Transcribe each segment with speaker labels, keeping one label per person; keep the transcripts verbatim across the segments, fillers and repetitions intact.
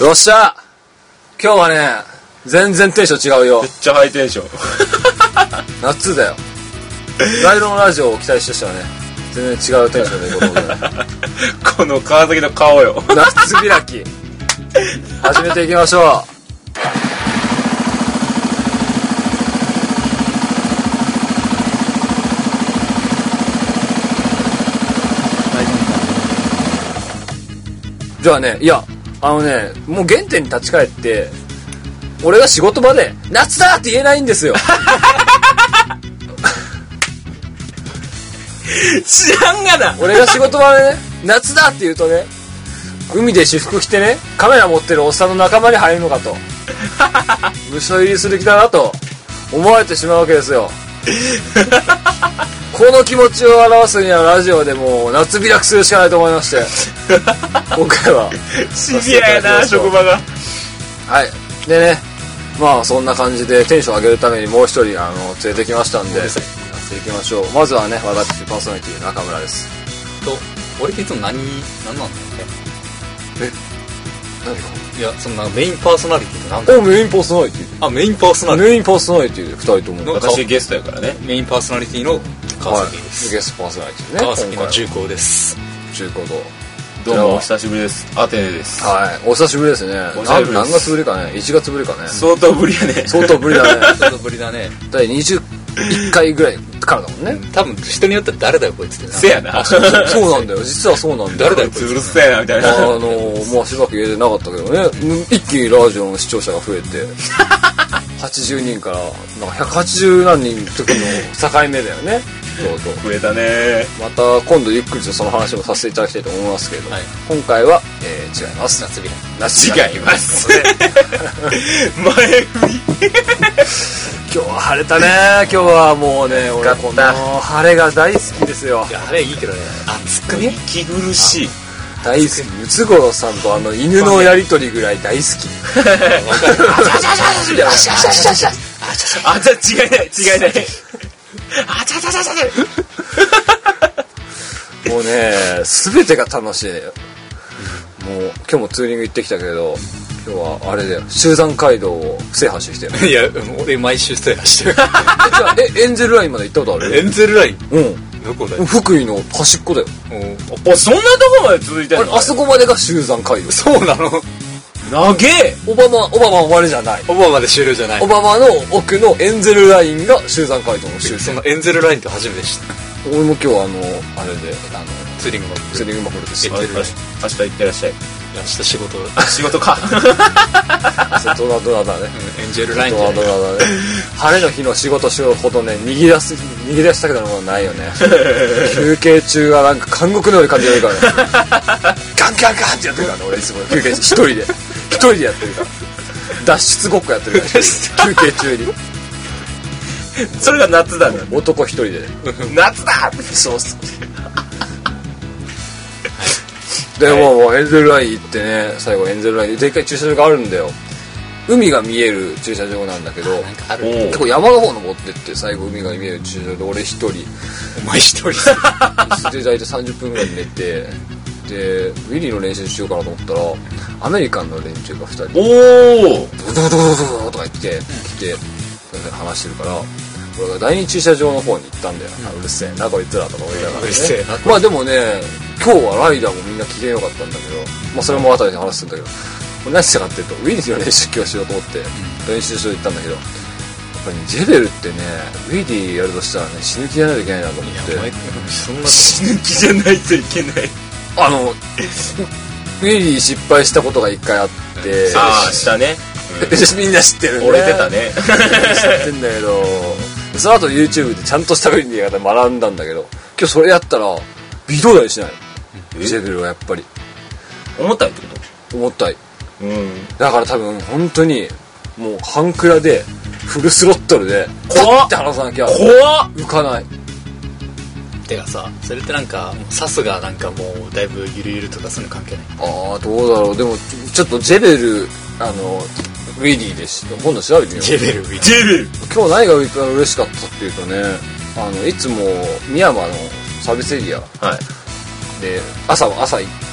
Speaker 1: よっしゃ、今日はね全然テンション違うよ。
Speaker 2: めっちゃハイテンション
Speaker 1: 夏だよ。ライロンラジオを期待してしたらね全然違うテンションでいこうと思うね
Speaker 2: この川崎の顔よ
Speaker 1: 夏開き始めていきましょう。じゃあね、いやあのね、もう原点に立ち返って俺が仕事場で夏だって言えないんですよ
Speaker 2: 知らんがな。
Speaker 1: 俺が仕事場でね夏だって言うとね、海で私服着てねカメラ持ってるおっさんの仲間に入るのかと部署入りする気だなと思われてしまうわけですよこの気持ちを表すにはラジオでもう夏開きするしかないと思いまして今回は
Speaker 2: シビアやな職場が。
Speaker 1: はいでね、まあそんな感じでテンション上げるためにもう一人あの連れてきましたんでやっていきましょう。まずはね、私パーソナリティ中村です
Speaker 3: と、俺っていつも何、何なんだろうね。
Speaker 1: え、何か
Speaker 3: いや、そんなメインパーソナリティってなんだろう。
Speaker 1: お、メインパーソナリティ。
Speaker 3: あ、メインパーソナリティ。
Speaker 1: メインパーソナリティでふたりとも。
Speaker 2: 私ゲストやからね。
Speaker 3: メインパーソナリティの川崎です。
Speaker 1: はい、ゲストパーソナリティね。
Speaker 3: 川崎の重工です。
Speaker 1: 重工と。
Speaker 2: どうもお久しぶりです。アテネです。
Speaker 1: はい、お久しぶりですね。
Speaker 2: お久しぶりです。
Speaker 1: 何月ぶりかね。いちがつぶりかね。
Speaker 2: 相当ぶりやね。
Speaker 1: 相当ぶりだね。
Speaker 3: 相当ぶりだね。
Speaker 1: だいにじゅういっかいぐらいからだもんね。
Speaker 3: 多分人によっては誰だよこいつって。
Speaker 2: せやな。
Speaker 1: そうなんだよ。実はそうなんだよ。
Speaker 3: 誰だよこいつ。
Speaker 2: うるせえなみたいな。
Speaker 1: あのー、もうしばらく家でなかったけどね、一気にラジオの視聴者が増えてはちじゅうにんからなんかひゃくはちじゅうなんにんの時の境目だよね。そうそう
Speaker 2: 増えたね。
Speaker 1: また今度ゆっくりとその話もさせていただきたいと思いますけれども、
Speaker 3: はい、
Speaker 1: 今回は、えー、違います。
Speaker 3: 夏日
Speaker 1: 夏
Speaker 2: 違います前振り
Speaker 1: 今日は晴れたね。今日はもうね、俺この晴れが大好きですよ。
Speaker 3: いや、晴れいいけどね、暑くね。
Speaker 2: 息苦しい。
Speaker 1: 大好き。ムツゴロウさんとあの犬のやりとりぐらい大好き。わかる。あちゃちゃちゃちゃあちゃちゃちゃちゃ
Speaker 2: あちゃ違いない違いないあちゃちゃちゃちゃ
Speaker 1: もうね、全てが楽しい。もう今日もツーリング行ってきたけど、今日はあれだよ、集山街道を制覇してきたよ。
Speaker 3: いや、俺毎週制覇してる。
Speaker 1: え、エンゼルラインまで行ったことある？
Speaker 3: エンゼルライン？
Speaker 1: うん。
Speaker 3: どこだよ？
Speaker 1: 福井の端っこだよ。
Speaker 2: お、そんなとこまで続いてんの？
Speaker 1: あそこまでが集山街道。
Speaker 3: そうなの？
Speaker 2: 長え。
Speaker 1: オバマ、オバマは終わりじゃない。
Speaker 3: オバマで終了じゃない。
Speaker 1: オバマの奥のエンゼルラインが集山街道の終点。
Speaker 3: そのエンゼルラインって初めて知った。
Speaker 1: 俺も今日あの、あれで、あの、
Speaker 3: ツーリングマップ。
Speaker 1: ツーリングマップで知ってる。
Speaker 2: 明日行ってらっしゃい。
Speaker 3: 明日仕事。
Speaker 2: 仕事か。
Speaker 1: ドラドラだね。
Speaker 3: エンジェルライン
Speaker 1: ドラドラだね。晴れの日の仕事しようほどね、逃げ出す、逃げ出したくなるものないよね。休憩中はなんか監獄のように感じられるからね。ガンガンガンってやってるからね、俺いつも休憩中一人で。一人でやってるから。脱出ごっこやってるから、休憩中に。
Speaker 2: それが夏だね。
Speaker 1: 男一人で。
Speaker 2: 夏だ。
Speaker 1: そうそう。でももうエンゼルライン行ってね、最後エンゼルラインででっかい駐車場があるんだよ。海が見える駐車場なんだけど、
Speaker 3: なんかある。
Speaker 1: 結構山の方登ってって最後海が見える駐車場で俺一人
Speaker 3: お前一人
Speaker 1: で大体さんじゅっぷんぐらい寝て、でウィリーの練習しようかなと思ったらアメリカンの連中がふたり
Speaker 2: おお
Speaker 1: ドドドドドドとか言って来て話してるから、俺が第二駐車場の方に行ったんだよ。うるせえなこいつらとか思いながらね。
Speaker 3: うるせえな。
Speaker 1: まあでもね、今日はライダーもみんな機嫌良かったんだけど、まあそれも後で話すんだけど、何したかっていうとウィリーの練習今日しようと思って練習しようと行ったんだけど、やっぱり、ね、ジェベルってねウィリーやるとしたらね死ぬ気じゃないといけないなと思って。
Speaker 3: いやお前そんな
Speaker 2: 死ぬ気じゃないといけない。
Speaker 1: あのウィリー失敗したことが一回あって、
Speaker 2: ああしたね、
Speaker 1: うん、みんな知ってるね。
Speaker 2: 俺出たね。
Speaker 1: 知ってんだけど、その後 YouTube でちゃんとしたウィリーやり方学んだんだけど、今日それやったら微動だにしないの。ジェベルはやっぱり
Speaker 2: 重たいってこと？
Speaker 1: 重たい。
Speaker 2: うん。
Speaker 1: だから多分本当にもう半クラでフルスロットルで
Speaker 2: 怖っ
Speaker 1: って離さなきゃ
Speaker 2: 怖っ
Speaker 1: 浮かない。
Speaker 3: てかさ、それってなんかサスがなんかもうだいぶゆるゆるとかそういうの関係ない？
Speaker 1: ああどうだろう。でもちょっとジェベルあのウィリーでし今度調べてみよう。
Speaker 3: ジェベルウィリー。
Speaker 2: ジェベル。
Speaker 1: 今日何が嬉しかったっていうとね、あのいつも深山のサービスエリア
Speaker 2: はい
Speaker 1: で朝朝行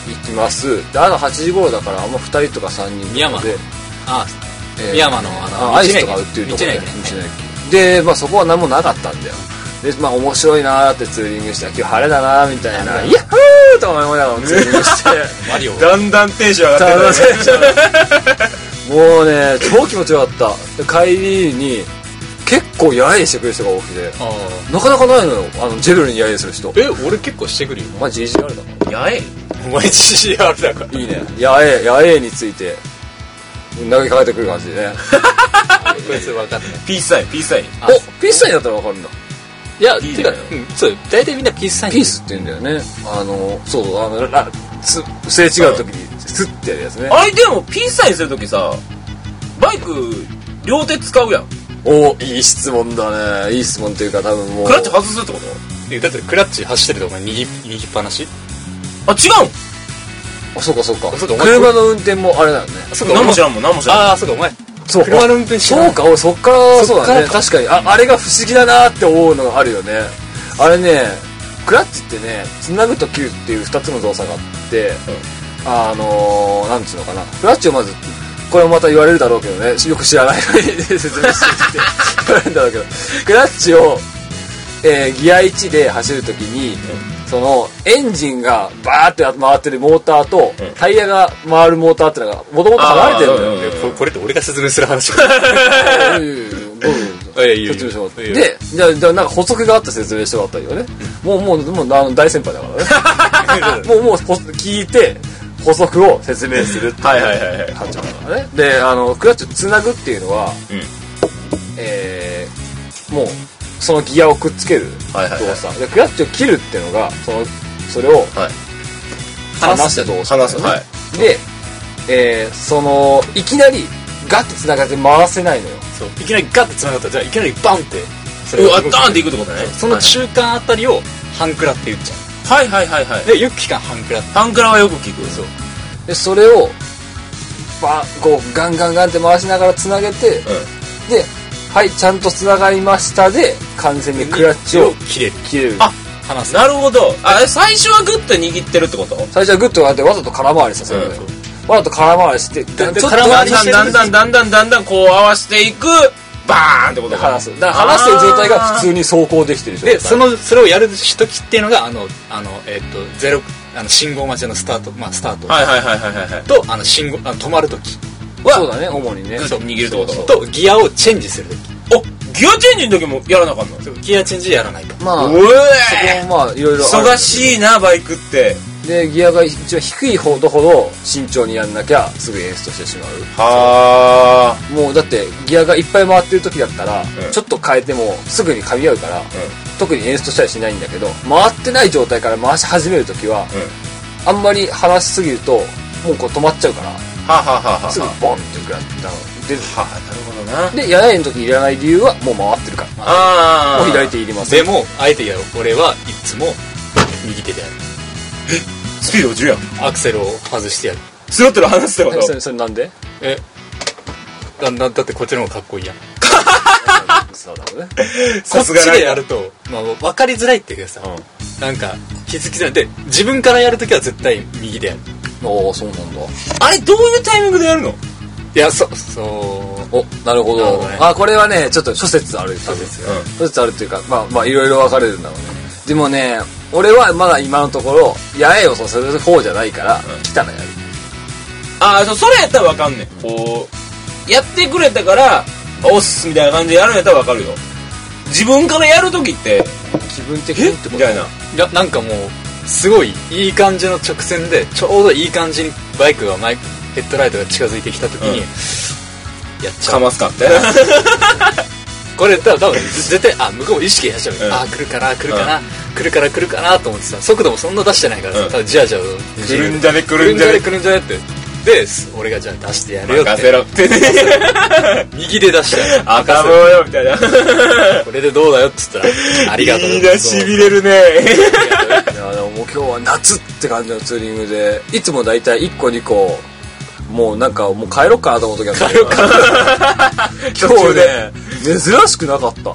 Speaker 1: きます。で、あのはちじ頃だから、あんまふたりとかさんにん
Speaker 3: 深山
Speaker 1: で、
Speaker 3: あ
Speaker 1: えー
Speaker 3: 深山のあの
Speaker 1: アイスとか売ってるところで、
Speaker 3: 道の駅ね
Speaker 1: で、まあそこは何もなかったんだよ。で、まあ面白いなーってツーリングして、今日晴れだなーみたいな、ヤッホーと思いながらツーリングして、
Speaker 3: マリオ
Speaker 2: だんだんテンション上がってる、
Speaker 1: もうね、超気持ちよかった。で帰りに、結構やえしてくる人が多くて、
Speaker 3: あ
Speaker 1: なかなかないのよ、あの、ジェルにやえする人。
Speaker 3: え俺結構してくるよ
Speaker 1: まあ ジージーアール だから。
Speaker 2: やえ
Speaker 3: お前 ジージーアール だから
Speaker 1: いいね。やえ、やえについて、投げかけてくる感じでね。
Speaker 3: こいつ分かんない
Speaker 2: ピースサインピースサイン
Speaker 3: あ
Speaker 1: お、ピースサインだったらわかるんだ。
Speaker 3: いや
Speaker 2: いいね
Speaker 3: てか、うん、そう大体みんなピースサイン
Speaker 1: ピースって言うんだよね。あの、そうそう、あの、らすすれ違う時にスッてやるやつね。
Speaker 2: あれでもピースサインするときさバイク両手使うやん。
Speaker 1: お、いい質問だね。いい質問っていうか多分もう。
Speaker 2: クラッチ外すってこと？
Speaker 3: えだってクラッチ走ってるとお前握握っぱなし
Speaker 2: あ、違うん？
Speaker 1: あ、そうかそうか。
Speaker 3: そうかお前
Speaker 1: 車の運転もあれだよね。
Speaker 3: そうか
Speaker 2: 何も知らんもん何も知らんもん。
Speaker 3: ああそうかお前
Speaker 1: そう
Speaker 3: 車の運転知らん
Speaker 1: そうか、俺そっから、そうだね。
Speaker 3: そっからか
Speaker 1: 確かに。あ、あれが不思議だなって思うのがあるよね。あれね、クラッチってね、繋ぐと切るっていう二つの動作があって、あのー、なんつうのかな。クラッチをまず、これもまた言われるだろうけどね、よく知らないのに説明してきて言われるんだろうけど、クラッチを、えーギアいちで走るときに、そのエンジンがバーって回ってるモーターと、
Speaker 2: うん
Speaker 1: タイヤが回るモーターってのがもともと離れてるんだよ。
Speaker 2: あーうんうん
Speaker 3: これこれって俺が説明する話
Speaker 1: いやいやいやどうぞ
Speaker 3: いやいやいや
Speaker 1: 説明してもらって
Speaker 3: いやいや
Speaker 1: で、じゃあ、じゃあなんか補足があって説明してもらったらいいよね。もう、もう、もう、あの、大先輩だからね。もう、もう、ほ聞いて、補足を説明するっていう
Speaker 2: はいはいはいはい。
Speaker 1: 感じだからね。で、あの、クラッチをつなぐっていうのは、
Speaker 2: うん。
Speaker 1: えー、もう、そのギアをくっつける
Speaker 2: はいはいはい
Speaker 1: 動作。で、クラッチを切るっていうのが、その、それを
Speaker 2: はい。
Speaker 1: 離す動作、
Speaker 2: 離す。はい。
Speaker 1: で、えー、その、いきなり、ガッて繋がって回せないのよ。
Speaker 3: そういきなりガッて繋がったらじゃあいきなりバンってそ
Speaker 2: うわ、
Speaker 3: 動く
Speaker 2: ダーンっていくってことね。
Speaker 3: その中間あたりを半クラって言っちゃ
Speaker 2: はいはいはいはい。
Speaker 3: うでユッキーが半クラって
Speaker 2: パンクラはよく聞く。
Speaker 3: そう
Speaker 1: で、それを、バーこう、ガンガンガンって回しながら繋げて、
Speaker 2: う
Speaker 1: で、はい、ちゃんと繋がりましたで、完全にクラッチを
Speaker 3: 切れる
Speaker 1: 切れる。
Speaker 2: あん。
Speaker 3: 離す
Speaker 2: なるほど。あ、最初はグッと握ってるってこと？
Speaker 1: 最初はグッとやってわざと空回りさせるのよ。わざと空回りして、ちょっと
Speaker 3: 空回り
Speaker 2: だんだんだんだんだんだんだんこう合わせていく、バーンってことか。
Speaker 1: 離す。だから離してる状態が普通に走行できてる状態。
Speaker 3: でそのそれをやる時っていうのがあのあのえっ、とゼロあの信号待ちのスタートまあスタート、
Speaker 2: はいはいはいはいはいはい。
Speaker 3: とあの信号あの止まる時
Speaker 1: そうだね、主にね。
Speaker 2: グッと握るってこと？
Speaker 3: とギアをチェンジする時
Speaker 2: お、ギアチェンジの時もやらなあかんの？
Speaker 3: ギアチェンジやらないと
Speaker 1: まあ、
Speaker 2: お
Speaker 1: そこ
Speaker 2: え
Speaker 1: もまあ、いろいろある。
Speaker 2: 忙しいな、バイクって。
Speaker 1: で、ギアが一番低いほどほど慎重にやんなきゃすぐエンストしてしまう。
Speaker 2: は
Speaker 1: もうだってギアがいっぱい回ってる時だったら、
Speaker 2: うん
Speaker 1: ちょっと変えてもすぐに噛み合うから、特にエンストしたりしないんだけど、回ってない状態から回し始める時は、
Speaker 2: ー。うん。
Speaker 1: あんまり離しすぎると、もうこう止まっちゃうから、
Speaker 2: はあ、はあはあはあ、
Speaker 1: すぐボンってくらいで、
Speaker 2: はあ、なるほどな。
Speaker 1: で、ややいの時いらない理由はもう回ってるから。
Speaker 2: ああ。
Speaker 1: もう左手いりません。
Speaker 3: でもあえてやろう俺はいつも右手でやる
Speaker 2: スピード落ちるやん。
Speaker 3: アクセルを外してやる
Speaker 2: スロットル離すってこと？
Speaker 1: それ、それなんで
Speaker 3: えだだだってこっちの方がかっこいいやん
Speaker 1: そうだろうね。
Speaker 3: こっちでやると、まあ、分かりづらいっていうかさ、
Speaker 2: うん。
Speaker 3: なんか気づきづらいで自分からやるときは絶対右でやる
Speaker 1: ああ、そうなんだ。
Speaker 2: あれ、どういうタイミングでやるの？
Speaker 3: いやそそう
Speaker 1: お、なるほど。
Speaker 3: なるほどね
Speaker 1: あ、これはね、ちょっと諸説ある。諸説。
Speaker 2: うん
Speaker 1: 諸説あるっていうか、まあ、まあ、いろいろ分かれるんだろうね。でもね、俺はまだ今のところ、やえをそうする方じゃないから、
Speaker 2: うん
Speaker 1: 来たらやる。
Speaker 2: ああ、そそれやったらわかんねん。こう、やってくれたから、おっすみたいな感じでやるんやったらわかるよ。自分からやるときって、
Speaker 1: 気分的にってこと
Speaker 2: みたいな。
Speaker 3: いやなんかもうすごいいい感じの直線でちょうどいい感じにバイクがマイクヘッドライトが近づいてきた時に、
Speaker 2: うん、
Speaker 3: やっちゃう
Speaker 2: かますかみたいな。
Speaker 3: これ多分多分絶対あ向こうも意識やっちゃう、
Speaker 2: うん
Speaker 3: あ来るかな来るかな、来るから来るかなと思ってさ速度もそんな出してないからさ、
Speaker 2: うん
Speaker 3: ただじわじわ
Speaker 2: 来るんじゃね来
Speaker 3: 来
Speaker 2: るんじゃね
Speaker 3: るんじゃね来るんじゃねってで俺がじゃあ出してやるよっ
Speaker 2: 任せ
Speaker 3: て
Speaker 2: ろってね。
Speaker 3: 右で出してやる
Speaker 2: あかぼうよみたいな。
Speaker 3: これでどうだよっつったらありがとう
Speaker 2: いいな、しびれるね。
Speaker 1: いや、でももう今日は夏って感じのツーリングで、いつもだいたいいっこにこ、もうなんかもう帰ろっかなと思う時は帰ろうか今日ね、珍しくなかった。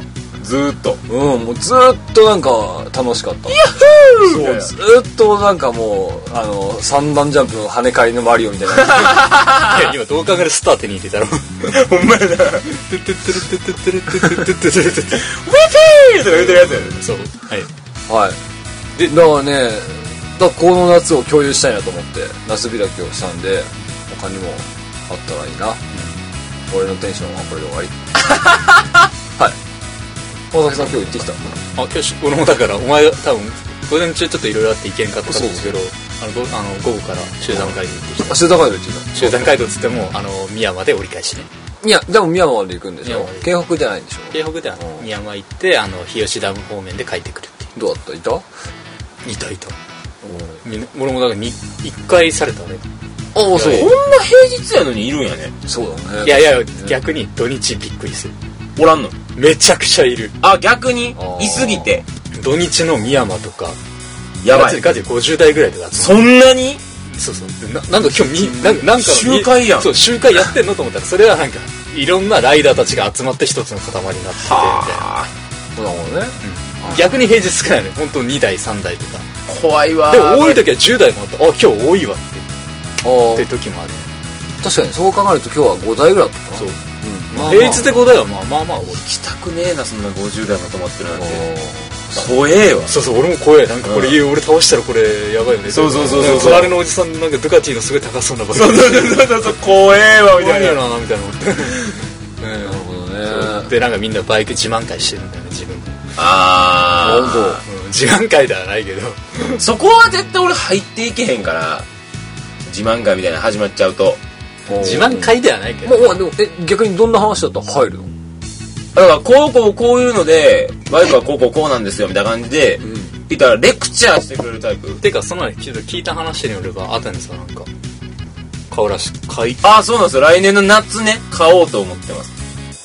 Speaker 2: ずーっと。
Speaker 1: うん、もうずーっとなんか楽しかった。
Speaker 2: ヤッフー
Speaker 1: そう、ずーっとなんかもう、あの、三段ジャンプの跳ね返りのマリオみたいな。
Speaker 3: いや今どう考えるスター手に入れたろ。
Speaker 2: ほんまやな。ウィフィーとか言ってるやつやね。
Speaker 3: そう。はい。
Speaker 1: はい。で、だからね、だからこの夏を共有したいなと思って、夏開きをしたんで、他にもあったらいいな。うん、俺のテンションはこれで終わり。はい。大崎さん今日行ってきた？
Speaker 3: あ、今日俺もだからお前が多分午前中ちょっといろいろあって行けんかったんですけど、あのごあの午後から集団街道行ってきた。
Speaker 1: 集団街道行ってきた。
Speaker 3: 集団街道っつってもあの深山で折り返しね。
Speaker 1: いやでも深山まで行くんでしょ。京北じゃないんでしょ。
Speaker 3: 京北では深山行ってあの日吉ダム方面で帰ってくるっていう。
Speaker 1: どうだった？いた？
Speaker 3: いたいた。みんな俺もだからにいっかいされたね。
Speaker 1: ああそう。
Speaker 2: こんな平日やのにいるんやね。
Speaker 1: そうだね。
Speaker 3: いやいや逆に土日びっくりする。
Speaker 2: おらんの？
Speaker 3: めちゃくちゃいる。
Speaker 2: あ、逆にいすぎて
Speaker 3: 土日の深山とか
Speaker 2: やばい。
Speaker 3: ガチでごじゅうだいぐらいとか。
Speaker 2: そんなに？
Speaker 3: そうそう。ななんか今日みなんかなんか
Speaker 2: 集会やん。
Speaker 3: そう集会やってんのと思ったらそれはなんかいろんなライダーたちが集まって一つの塊になっててみたいな。
Speaker 1: そうだもんね。
Speaker 3: うん、逆に平日少ないね。本当にだいさんだいとか。
Speaker 2: 怖いわ。
Speaker 3: でも多い時はじゅうだいもあった。あ今日多いわって。っていう時もある。
Speaker 1: 確かにそう考えると今日はごだいぐらいだったかな。そう。
Speaker 3: うんまあまあ、平日でごだいはまあまあまあ多い。
Speaker 2: 行きたくねえなそんなごじゅうだいも止まってるなんて。怖えわ。
Speaker 3: そうそう俺も怖え。なんかこれ、うん、俺倒したらこれやばいよね。
Speaker 2: そうそうそうそう。
Speaker 3: 隣のおじさんなんかドゥカティのすごい高そうなバイク。
Speaker 2: そうそうそうそう怖えわみたいな。
Speaker 3: 怖えなみたいな思って。
Speaker 1: なるほどね。
Speaker 3: でなんかみんなバイク自慢会してるんだよね自分。
Speaker 2: ああ。
Speaker 1: 本
Speaker 3: 当。うん、自慢会ではないけど。
Speaker 2: そこは絶対俺入っていけへんから。自慢会みたいな始まっちゃうと。
Speaker 3: 自慢会ではないけど。
Speaker 1: もうでもえ逆にどんな話だったら入るの？
Speaker 2: だからこうこうこういうのでバイクはこうこうこうなんですよみたいな感じで、うん、言ったらレクチャーしてくれるタイプ。
Speaker 3: てかその聞いた話によればアテネさんなんか買うらしい。買い。
Speaker 2: ああそうなんですよ。来年の夏ね買おうと思ってます。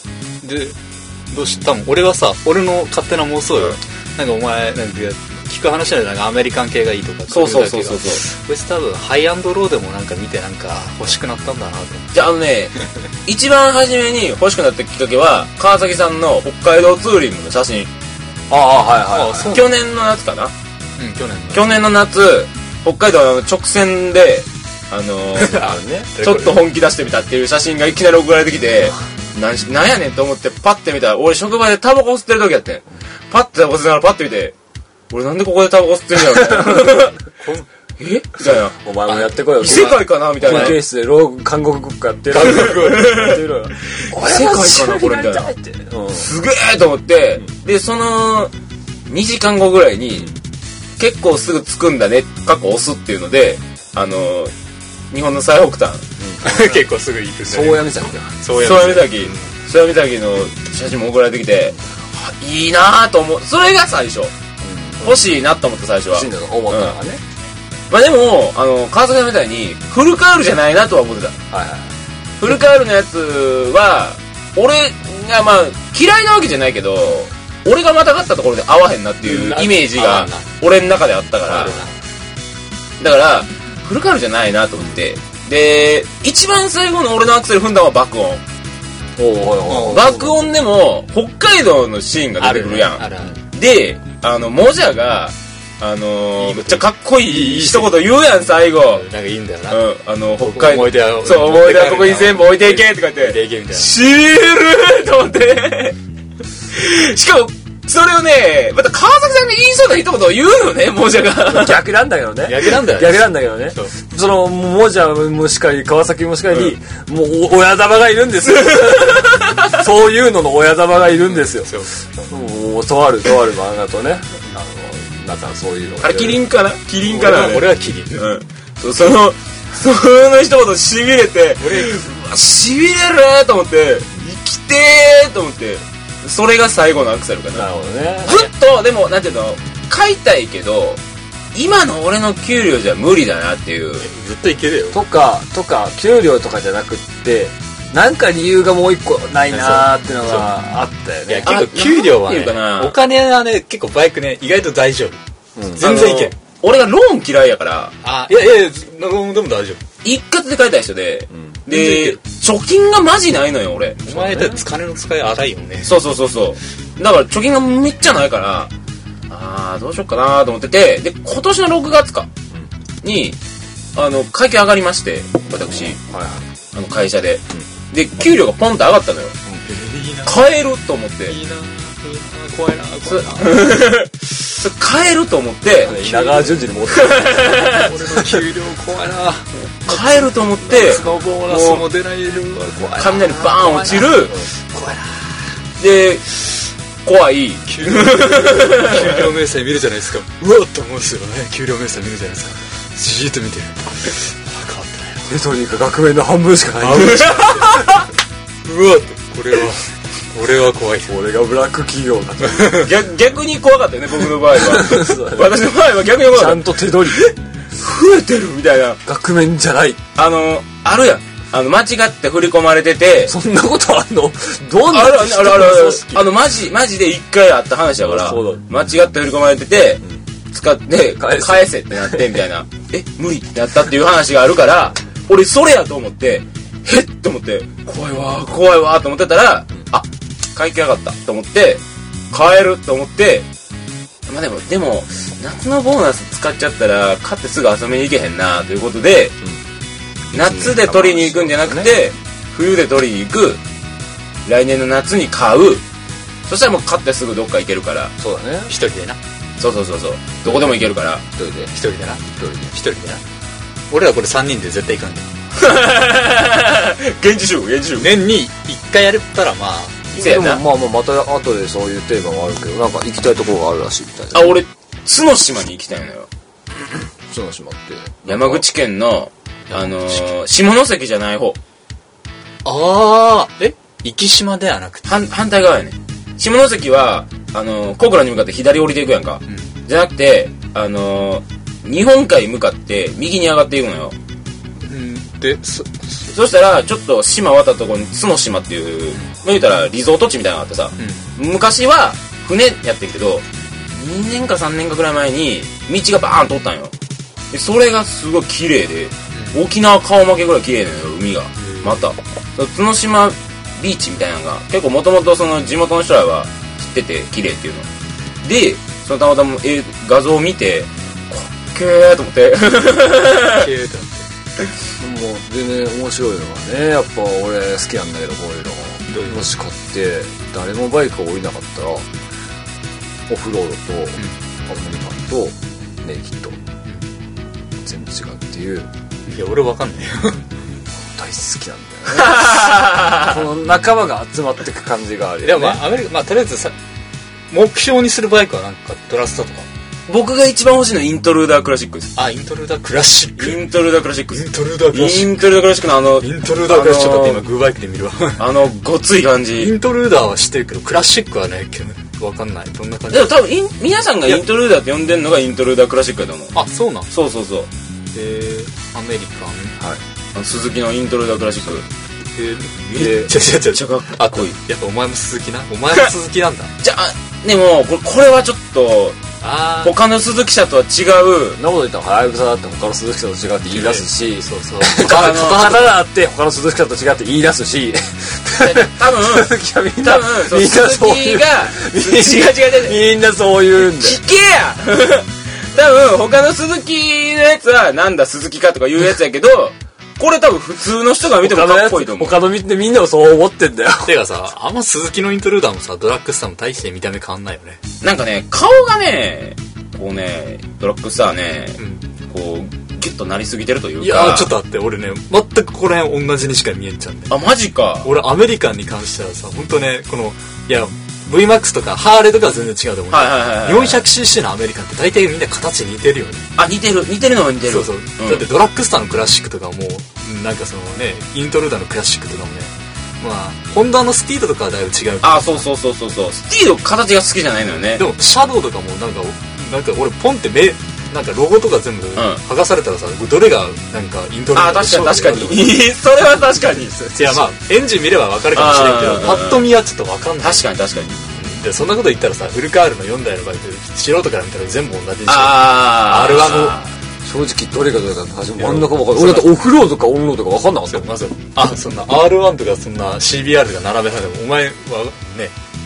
Speaker 3: でどうし多分俺はさ俺の勝手な妄想よ。なんかお前なんか聞く話なんかアメリカン系がいいとか。
Speaker 2: そうそうそうそうそう。
Speaker 3: こいつ多分ハイアンドローでもなんか見てなんか欲しくなったんだなと。
Speaker 2: じゃああのね一番初めに欲しくなったきっかけは川崎さんの北海道ツーリングの写真。
Speaker 1: ああはいはい、はい、
Speaker 2: 去年の夏かな。
Speaker 3: うん去年の
Speaker 2: 去年の夏北海道の直線であのーあね、ちょっと本気出してみたっていう写真がいきなり送られてきてなんしなんやねんと思ってパッて見たら俺職場でタバコ吸ってる時やってん。パッてタバコ吸ってながらパッて見て俺なんでここでタバコ吸ってんだよみたいなえみたいな。
Speaker 1: お前もやってこいよ。
Speaker 2: 異世界かなみたいな。
Speaker 1: 保健室で老韓国国家やってる。韓国語やってる。
Speaker 2: 異世界かなこれみたいな。うん、すげえと思って、うん、でそのにじかんごぐらいに、うん、結構すぐ着くんだね過去押すっていうのであの日本の最北端、
Speaker 3: うん、結構すぐ行くんだね。
Speaker 1: 宗谷岬だ。
Speaker 2: 宗谷岬宗谷岬の写真も送られてきていいなぁと思う。それが最初、うん、欲しいなと思った最初は欲しいんだと思ったのがね、うん、まあでもあの川崎さんみたいにフルカールじゃないなとは思ってた、はいはい、フルカールのやつは俺がまあ嫌いなわけじゃないけど俺がまたがったところで合わへんなっていうイメージが俺の中であったからだからフルカールじゃないなと思ってで一番最後の俺のアクセル踏んだのは爆音。お爆音でも北海道のシーンが出てくるやん。あるあるであのモジャがあのー、めっちゃかっこいい一言言うやん最後。
Speaker 3: なんかいいんだよな、うん、
Speaker 2: あの北海道
Speaker 3: 思い出は
Speaker 2: そう思い出はここに全部置いていけとか言ってしびれると思ってしかもそれをねまた川崎さんに言いそうな一言を言うのねモジャが
Speaker 1: 逆なんだけどね
Speaker 3: 逆なんだよ
Speaker 1: 逆なんだけどね そ, そのモジャもしかり川崎もしかり、うん、もう親玉がいるんですよそういうのの親玉がいるんですよ。もうとあるとある漫画とねあのなんかそういうの
Speaker 2: あれキリンかなキリンかな
Speaker 3: 俺はキリン、
Speaker 2: うん、そ, そのその一言しびれて俺しびれると思って生きてーと思ってそれが最後のアクセルかな。
Speaker 1: なるほどね。
Speaker 2: ずっとでもなんていうの買いたいけど今の俺の給料じゃ無理だなっていう
Speaker 3: ずっといけるよ
Speaker 1: とかとか給料とかじゃなくってなんか理由がもう一個ないなーってのがあったよね。
Speaker 3: いや結構給料はねお金はね結構バイクね意外と大丈夫、うん、全然いけん。
Speaker 2: 俺がローン嫌いやから
Speaker 3: あいやいやいやでも大丈夫
Speaker 2: 一括で買いたい人で、うん、で貯金がマジないのよ俺。
Speaker 3: お前だって金の使い荒いよね。
Speaker 2: そうそうそうそうだから貯金がめっちゃないから、あーどうしよっかなと思ってて、で今年のろくがつかにあの会計上がりまして、私、はいはい、あの会社で、うん、で給料がポンと上がったのよ、うん、いいな買えると思って、いいな怖いな怖いなそれ買えると思って
Speaker 1: 稲川淳二に持って
Speaker 3: 俺の給料怖いな
Speaker 2: 買えると思って
Speaker 3: ボーナスも出ないの怖いな
Speaker 2: 雷バーン落ちる
Speaker 3: 怖いな
Speaker 2: で怖い
Speaker 3: 給料給料明細見るじゃないですかうわっと思うんですよね給料明細見るじゃないですかじーっと見てあ変わってない
Speaker 1: レトリーが額面の半分しかない
Speaker 3: 半分しかないうわっとこれは俺は怖い
Speaker 1: 俺がブラック企業だと
Speaker 2: 逆, 逆に怖かったよね僕の場合は私の場合は逆に怖かった
Speaker 1: ちゃんと手取り
Speaker 2: 増えてるみたいな
Speaker 1: 額面じゃない
Speaker 2: あのあるやんあの間違って振り込まれてて
Speaker 1: そんなことあんのどんな
Speaker 2: あるあるあるあるあのマジマジで一回あった話だから間違って振り込まれてて、うん、使って返せ, 返せってなってみたいなえ無理ってなったっていう話があるから俺それやと思ってへっって思って怖いわ怖いわと思ってたら、うん、あ会計上がったと思って買えると思ってまあでもでも夏のボーナス使っちゃったら買ってすぐ遊びに行けへんなということで、うん、夏で取りに行くんじゃなくて、ね、冬で取りに行く来年の夏に買うそしたらもう買ってすぐどっか行けるから
Speaker 1: そうだね
Speaker 3: 一人でな
Speaker 2: そうそうそうそうどこでも行けるから
Speaker 3: 一人で一人でな一人で一人でな俺らこれさんにんで絶対行かんで
Speaker 2: 現地集現地集
Speaker 3: 年にいっかいやったらまあ
Speaker 1: でもまあまあまた後でそういうテーマもあるけどなんか行きたいところがあるらしいみたいな
Speaker 2: あ俺角島に行きたいのよ
Speaker 1: 角島って
Speaker 2: 山口県のあのー、下関じゃない方
Speaker 3: ああえ壱島ではなくて
Speaker 2: 反, 反対側やね下関はあのー、小倉に向かって左降りていくやんか、うん、じゃなくてあのー、日本海向かって右に上がっていくのよ、
Speaker 3: うん、で そ,
Speaker 2: そしたらちょっと島渡ったところに角島っていう、うん、言うたらリゾート地みたいなのがあってさ、うん、昔は船やってるけどにねんかさんねんかぐらい前に道がバーン通ったんよでそれがすごい綺麗で、うん、沖縄顔負けぐらい綺麗なのよ海が、うん、また角島ビーチみたいなのが結構もともとその地元の人らは知ってて綺麗っていうのでそのたまたま画像を見てかっけーと思ってかっけーと思って
Speaker 1: もう全然面白いのがねやっぱ俺好きなんだけどこういうのもし買って誰もバイクを降りなかったらオフロードと、うん、アメリカンとネイキッド、うん、全部違うっていう
Speaker 3: いや俺わかんないよ
Speaker 1: 大好きなんだよねこの仲間が集まってく感じがあるよね。
Speaker 3: いやまあアメリカまあとりあえずさ目標にするバイクはなんかトラストとか
Speaker 2: 僕が一番欲しいのはイントルーダークラシックです。
Speaker 3: あイントルーダークラシック
Speaker 2: イントルーダークラシック
Speaker 3: イントルーダークラシック
Speaker 2: イントルーダークラシックのあの
Speaker 3: イントルーダークラシックって今グーバイクで見るわ
Speaker 2: あのごつい感じ
Speaker 3: イントルーダーは知ってるけどクラシックはねわかんないどんな感じ
Speaker 2: でも多分イン皆さんがイントルーダーって呼んでるのがイントルーダークラシックだと思う。
Speaker 3: あそうなん
Speaker 2: そうそうそう
Speaker 3: えー、アメリカン
Speaker 2: はいあの鈴木のイントルーダークラシック
Speaker 3: えー、めっちゃちゃちゃちゃかっこいい。やっぱお前も鈴木なお前も鈴木なんだ
Speaker 2: じゃあでもこれ、これはちょっとあ他の鈴木車とは違う
Speaker 1: そんなこと言ったらはやぶさだって他の鈴木車と違うって言い出すし
Speaker 3: そうそう
Speaker 1: 他のだって他の鈴木車と違って言い出すし
Speaker 2: 多分
Speaker 1: 鈴木はみんな
Speaker 2: 多分みんなそういうが
Speaker 1: 違う違う違うみんなそう言うんだよ
Speaker 2: 聞けや多分他の鈴木のやつはなんだ鈴木かとかいうやつやけどこれ多分普通の人が見てもかっこいいと思う。
Speaker 1: 他の見てみんなもそう思ってんだよ。
Speaker 3: てかさ、あんま鈴木のイントルーダーもさ、ドラッグスターも大して見た目変わんないよね。
Speaker 2: なんかね、顔がね、こうね、ドラッグスターね、うん、こう、ギュッとなりすぎてるというか。
Speaker 3: いやー、ちょっと待って、俺ね、全くこれ同じにしか見えんちゃうんだよ。
Speaker 2: あ、マジか。
Speaker 3: 俺アメリカンに関してはさ、ほんとね、この、いや、ブイマックス とかハーレーとかは全然違うと思う、はいはいはいはい、よんひゃくシーシー のアメリカンって大体みんな形似てるよね。
Speaker 2: あ似てる似てるのは似てる。
Speaker 3: そうそう、うん、だってドラッグスターのクラシックとかもなんかそのねイントルーダーのクラシックとかもねまあホンダのスティードとかはだいぶ違う。
Speaker 2: あそうそうそうそうそうスティード形が好きじゃないのよね。
Speaker 3: でもシャドウとかもなんかなんか俺ポンって目なんかロゴとか全部剥がされたらさ、うん、どれがなんかイントルーダーの
Speaker 2: あ確かに確かにそれは確かに。い
Speaker 3: やまあエンジン見れば分かるかもしれんけどパッと見はちょっと分かんない。
Speaker 2: 確かに確かに。
Speaker 3: でそんなこと言ったらさフルカールのよんだいのバイク素人から見たら全部同じでしょ。
Speaker 2: あー
Speaker 3: アールワン
Speaker 1: 正
Speaker 3: の
Speaker 1: 直どれかどれか初め真ん中も分かる。俺だってオフロードかオンロードか分かんなかった。
Speaker 3: まずあそんな アールワン とかそんな シービーアール が並べされてもお前はね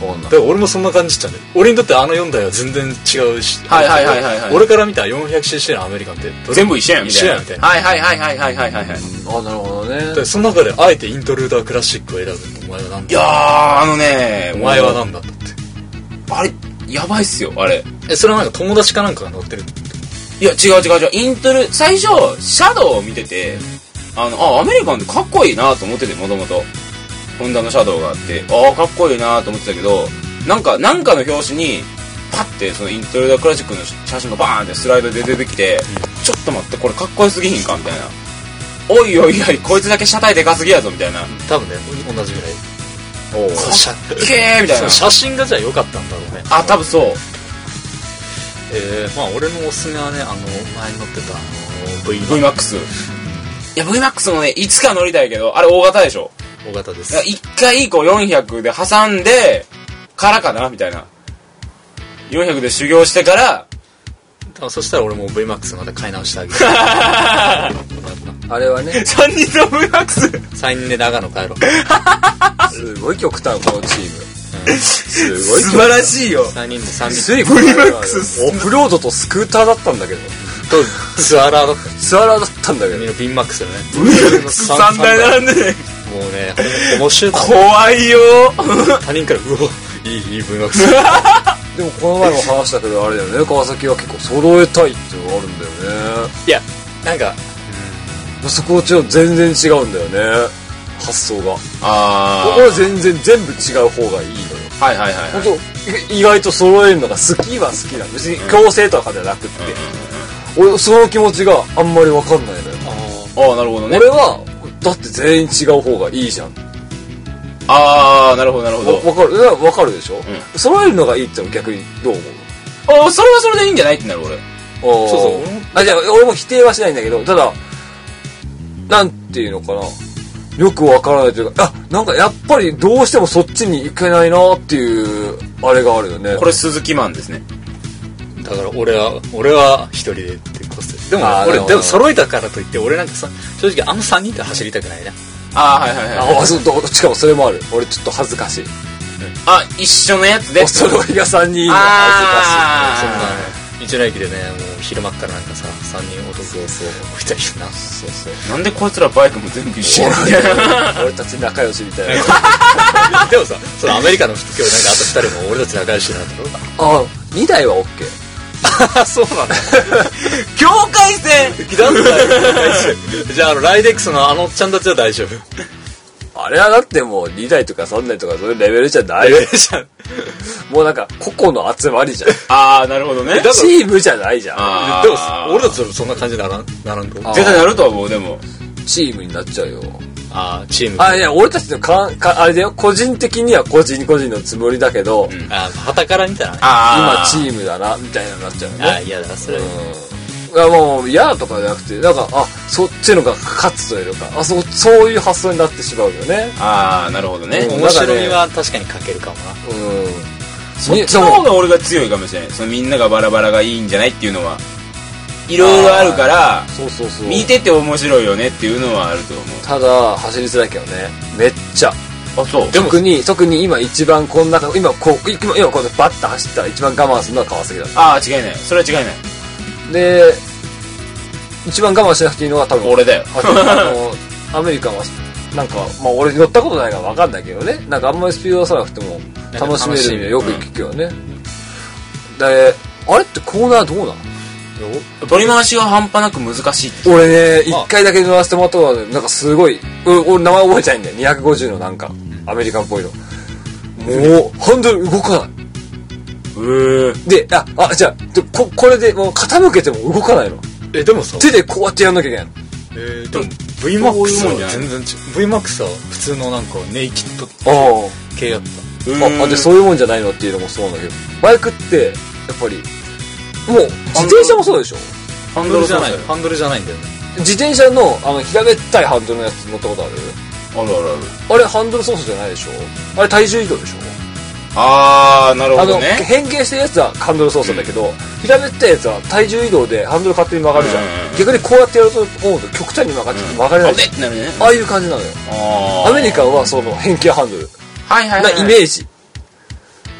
Speaker 1: 変わんない。
Speaker 3: だから俺もそんな感じっちゃね。俺にとってあのよんだいは全然違うし。
Speaker 2: はいはいはいはい、はい。
Speaker 3: 俺から見た よんひゃくシーシー のアメリカンって
Speaker 2: 全部一緒やんみたいな。
Speaker 3: 一緒やんみたいな。
Speaker 2: はいはいはいはいはいはいはい。
Speaker 1: あ、なるほどね。
Speaker 3: でその中であえてイントルーダークラシックを選ぶお前はなんだ。
Speaker 2: いやー、あのね
Speaker 3: お前はなんだって。
Speaker 2: あれ、やばいっすよ、あれ。
Speaker 3: え、それはなんか友達かなんかが乗ってる？
Speaker 2: いや、違う違う違う。イントル、最初、シャドウを見てて、あの、あ、アメリカンってかっこいいなと思ってて、もともと。ホンダのシャドウがあって、ああ、かっこいいなと思ってたけど、なんか、なんかの表紙に、パッて、そのイントルダークラシックの写真がバーンってスライドで出てきて、うん、ちょっと待って、これかっこよすぎひんかみたいな。おいおいおい、こいつだけ車体でかすぎやぞ、みたいな。
Speaker 3: 多分ね、同じぐらい。
Speaker 2: おー、かっけーみたいな。
Speaker 3: 写真がじゃあ良かったんだろうね。
Speaker 2: あ、多分そう。
Speaker 3: えー、まあ俺のおすすめはね、あの、前に乗ってた、あの、V
Speaker 2: マックス。いや、V マックスもね、いつか乗りたいけど、あれ大型でしょ？
Speaker 3: 大型です。
Speaker 2: 一回こうよんひゃくで挟んで、からかなみたいな。よんひゃくで修行してから、
Speaker 3: そしたら俺も V マックスまた買い直してあげる。
Speaker 1: あれはね。
Speaker 2: さんにんの V マックス
Speaker 3: さんにんで長野帰ろう。
Speaker 1: すごい極端、このチーム。すごい
Speaker 2: 素晴らしいよ。
Speaker 3: さんにんでさんにん。
Speaker 1: つい V マックスオフロードとスクーターだったんだけど。
Speaker 3: とツアラーだった。
Speaker 1: ツアラーだったんだけど。
Speaker 3: ピンマックスだね。
Speaker 2: さんだい並んでね。
Speaker 3: もうね、面白い。
Speaker 2: 怖いよ。
Speaker 3: 他人から、うわ、いい、いい V マックス。
Speaker 1: でもこの前も話したけど、あれだよね、川崎は結構揃えたいっていうのがあるんだよね。
Speaker 3: いや、なんか、
Speaker 1: うん、そこは全然違うんだよね、発想が。
Speaker 2: あ
Speaker 1: ここは全然全部違う方がいいのよ。
Speaker 2: はいはいはい、はい。
Speaker 1: 本当意外と揃えるのが好きは好きなの。別に強制とかじゃなくって。うん、俺、その気持ちがあんまりわかんないのよ。
Speaker 2: ああ、なるほどね。
Speaker 1: 俺は、だって全員違う方がいいじゃん。
Speaker 2: ああ、なるほどなるほど。
Speaker 1: わかる、わかるでしょ、うん、揃えるのがいいってのは逆にどう思う？
Speaker 2: ああ、それはそれでいいんじゃないってなる俺。
Speaker 1: そうそう。あ、じゃあ俺も否定はしないんだけど、ただ、なんていうのかな。よくわからないというか、あ、なんかやっぱりどうしてもそっちに行けないなっていう、あれがあるよね。
Speaker 2: これ鈴木マンですね。
Speaker 3: だから俺は、俺は一人でってこす。でも俺、でも揃えたからといって、俺なんかさ、正直あのさんにんで走りたくないな。
Speaker 2: ああ、はいはいはい。
Speaker 1: あ、そう、どっちかもそれもある。俺ちょっと恥ずかしい。うん、
Speaker 2: あ、一緒のやつで。
Speaker 1: お揃いがさんにんいるの恥ずかしい。そんなね。
Speaker 3: 道の駅でね、もう昼間っからなんかさ、さんにん男を置いたりしてな。
Speaker 1: そうそう。
Speaker 2: なんでこいつらバイクも全部一緒や
Speaker 1: 俺たち仲良しみたいな。
Speaker 3: でもさ、そのアメリカの今日なんかあとふたりも俺たち仲良しなんだろう。
Speaker 1: ああ、にだいは OK。
Speaker 3: あ、そうなんだ。
Speaker 2: 境界線
Speaker 3: じゃあ、あの、ライデックスのあのおっちゃんたちは大丈夫。
Speaker 1: あれはだってもうにだいとかさんだいとかそういうレベルじゃない。レベルじゃん。もうなんか個々の集まりじゃん。
Speaker 2: ああ、なるほどね。
Speaker 1: チームじゃないじゃん。
Speaker 3: でも、俺たちそんな感じにならん、ならんと。
Speaker 2: 絶対なるとは思う、でも。
Speaker 1: チームになっちゃうよ。
Speaker 3: ああ、チーム。
Speaker 1: あ、いや、俺たちのか、か、あれだよ、個人的には個人個人のつもりだけど、
Speaker 3: うん、ああ、旗から見たらね。
Speaker 1: 今チームだな、みたいなになっちゃうね。
Speaker 3: ああ、嫌だ、それ。うん。
Speaker 1: いや、もう、嫌とかじゃなくて、なんか、あ、そっちのが勝つというか、あ、そう、そういう発想になってしまうよね。
Speaker 2: ああ、なるほどね。
Speaker 3: 面白みは確かに欠けるかもな。
Speaker 1: うん。
Speaker 2: そっちの方が俺が強いかもしれない。そのみんながバラバラがいいんじゃないっていうのは。いろいろあるから、
Speaker 1: そうそうそう。
Speaker 2: 見てて面白いよねっていうのはあると思う。
Speaker 1: ただ、走りづらいけどね。めっちゃ。
Speaker 2: あ、そう。
Speaker 1: 特に、特に今一番この中、今こう、今、今こうバッと走ったら一番我慢するのは川崎だった。
Speaker 2: ああ、違いない。それは違いない。
Speaker 1: で、一番我慢しなくていいのは多分。
Speaker 2: 俺だよ。
Speaker 1: あの、アメリカは、なんか、まあ俺乗ったことないから分かんないけどね。なんかあんまりスピード出さなくても楽しめるにはよく聞くよね。うん、で、あれってコーナーどうなの？
Speaker 2: 取り回しが半端なく難しい。
Speaker 1: 俺ね、一回だけ乗らせてもらったのは、なんかすごい、俺名前覚えちゃいんだよ。にひゃくごじゅうのなんか、アメリカンっぽいの。もう、ハンドル動かない。
Speaker 2: うー。
Speaker 1: で、あ、あ、じゃあ、こ、これでもう傾けても動かないの。
Speaker 3: え、でもさ。
Speaker 1: 手でこうやってやんなきゃいけないの。
Speaker 3: えー、でも、V マックスは全然違う。V マックスは普通のなんかネイキッド系やった。
Speaker 1: あ、で、そういうもんじゃないのっていうのもそうなんだけど、バイクって、やっぱり、もう、自転車もそうでしょ？
Speaker 3: ハンドルじゃない。ハンドルじゃないんだよね。
Speaker 1: 自転車の、あの、平べったいハンドルのやつ乗ったことある？
Speaker 2: あるあるある。
Speaker 1: あれ、ハンドル操作じゃないでしょ？あれ、体重移動でしょ？
Speaker 2: あー、なるほどね。
Speaker 1: あの、変形してるやつはハンドル操作だけど、うん、平べったいやつは体重移動でハンドル勝手に曲がるじゃん。うん、逆にこうやってやると思うと極端に曲がって曲がれない、うん、
Speaker 2: あ, ねね、
Speaker 1: ああいう感じなのよ。アメリカンはその変形ハンドル。
Speaker 2: はいはいはい、はい。
Speaker 1: なイメージ。